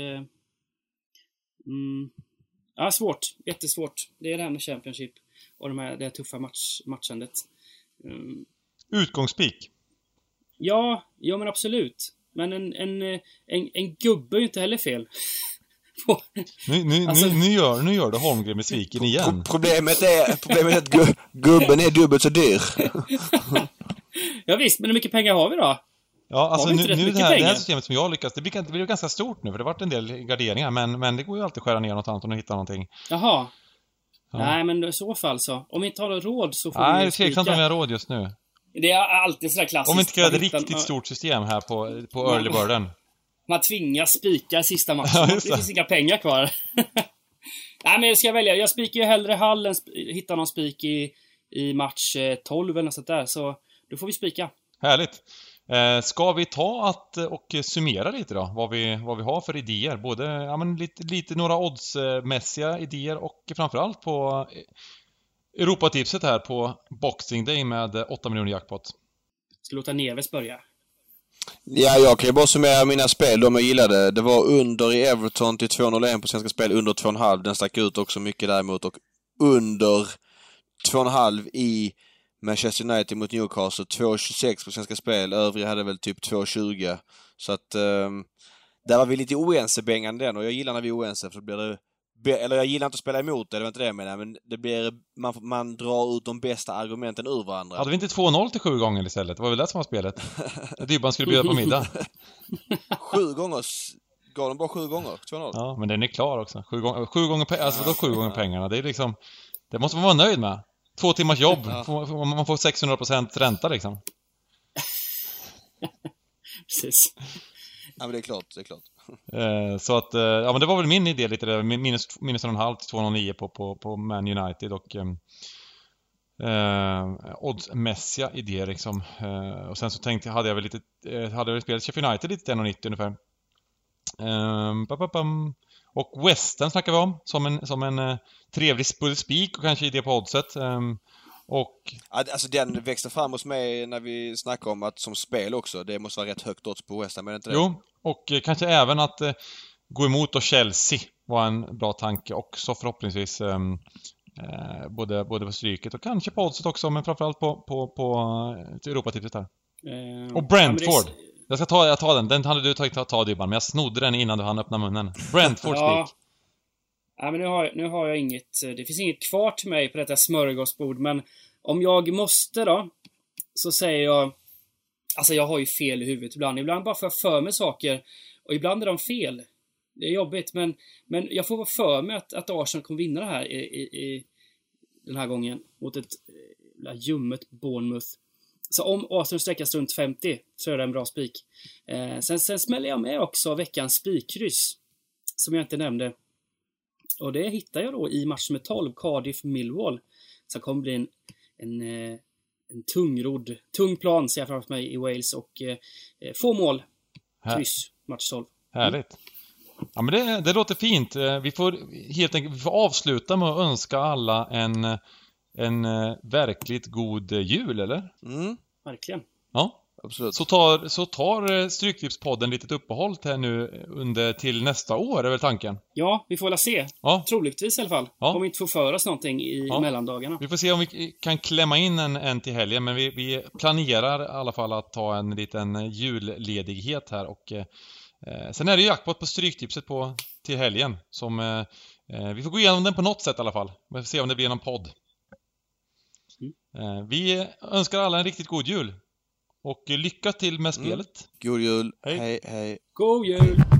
ja, svårt. Jättesvårt. Det är det här med Championship och det här tuffa matchandet. Utgångsspik. Ja, men absolut. Men en gubbe är ju inte heller fel. Nu gör du Holmgren besviken igen. Problemet är att gubben är dubbelt så dyr. Ja visst, men hur mycket pengar har vi då? Ja, alltså nu det här systemet som jag lyckas, det blir ganska stort nu, för det har varit en del garderingar, men det går ju alltid att skära ner något annat om du hittar någonting. Jaha. Ja. Nej, men i så fall så. Om vi inte har råd så får vi Nej, det är tveksamt om vi har råd just nu. Det är alltid sådär klassiskt. Om vi inte ska göra ett riktigt stort system här på early birden. Man tvingas spika sista matchen. Det finns inga pengar kvar. Nej, men jag ska välja. Jag spikar ju hellre Hall än hitta någon spik i match 12 eller något sånt där. Så då får vi spika. Härligt. Ska vi ta och summera lite då? Vad vi har för idéer. Både lite några oddsmässiga idéer och framförallt på Europatipset här på Boxing Day med 8 miljoner jackpot. Ska låta Neves börja? Ja, jag kan ju bara summera mina spel, de jag gillade. Det var under i Everton till 2,01 på Svenska Spel, under 2,5. Den stack ut också mycket däremot. Och under 2,5 i Manchester United mot Newcastle, 2,26 på Svenska Spel. Övriga hade väl typ 2,20. Så att där var vi lite oense, Bengan, den. Och jag gillar när vi är oense, för då blir det... Eller jag gillar inte att spela emot det var inte det jag menar, men det blir, man drar ut de bästa argumenten ur varandra. Hade vi inte 2-0 till 7 gånger istället? Det var väl det som var spelet? Dybban skulle bjuda på middag. 7 gånger? Gav de bara 7 gånger? 2-0? Ja, men den är klar också. 7 gånger alltså då 7 gånger pengarna. Det är liksom, det måste man vara nöjd med. 2 timmars jobb. Ja. Man får 600% ränta liksom. Precis. Ja, men det är klart. Så att, ja, men det var väl min idé lite där, minus 1,5 till 2,09 på Man United och oddsmässiga idéer liksom. Och sen så hade jag väl spelat Sheffield United lite 1,90 ungefär. Och Western snackar vi om som en trevlig spik och kanske idé på oddset. Och alltså den växte fram hos mig när vi snackade om att som spel också, det måste vara rätt högt odds på West Ham, men inte det? Jo, och kanske även att gå emot då Chelsea var en bra tanke också, förhoppningsvis både på stryket och kanske på oddset också, men framförallt på Europatipset här. Och Brentford. Jag tar den hade du ta Dybban, men jag snodde den innan du hann öppna munnen. Brentford spik. Ja, men nu har jag inget. Det finns inget kvar till mig på detta smörgåsbord. Men om jag måste då, så säger jag... Alltså jag har ju fel i huvudet ibland. Ibland bara får jag för mig saker. Och ibland är de fel. Det är jobbigt. Men jag får för mig att Arsenal kommer vinna det här i den här gången. Mot ett ljummet Bournemouth. Så om Arsenal sträckas runt 50 så är det en bra spik. Sen smäller jag med också veckans spikkryss. Som jag inte nämnde. Och det hittar jag då i match med 12, Cardiff-Millwall. Så kommer bli en tung plan ser jag framför mig i Wales. Och få mål. Kryss, match 12. Härligt. Ja, men det låter fint. Vi får helt enkelt avsluta med att önska alla en verkligt god jul, eller? Mm. Verkligen. Ja. Absolut. Så tar Stryktipspodden litet uppehåll här nu till nästa år, är väl tanken? Ja, vi får väl se. Ja. Troligtvis i alla fall. Ja. Om vi inte får för oss någonting i mellandagarna. Vi får se om vi kan klämma in en till helgen, men vi planerar i alla fall att ta en liten julledighet här. Och sen är det ju jackpot på Stryktipset till helgen. Som vi får gå igenom den på något sätt i alla fall. Vi får se om det blir någon podd. Vi önskar alla en riktigt god jul. Och lycka till med spelet. God jul. Hej. God jul.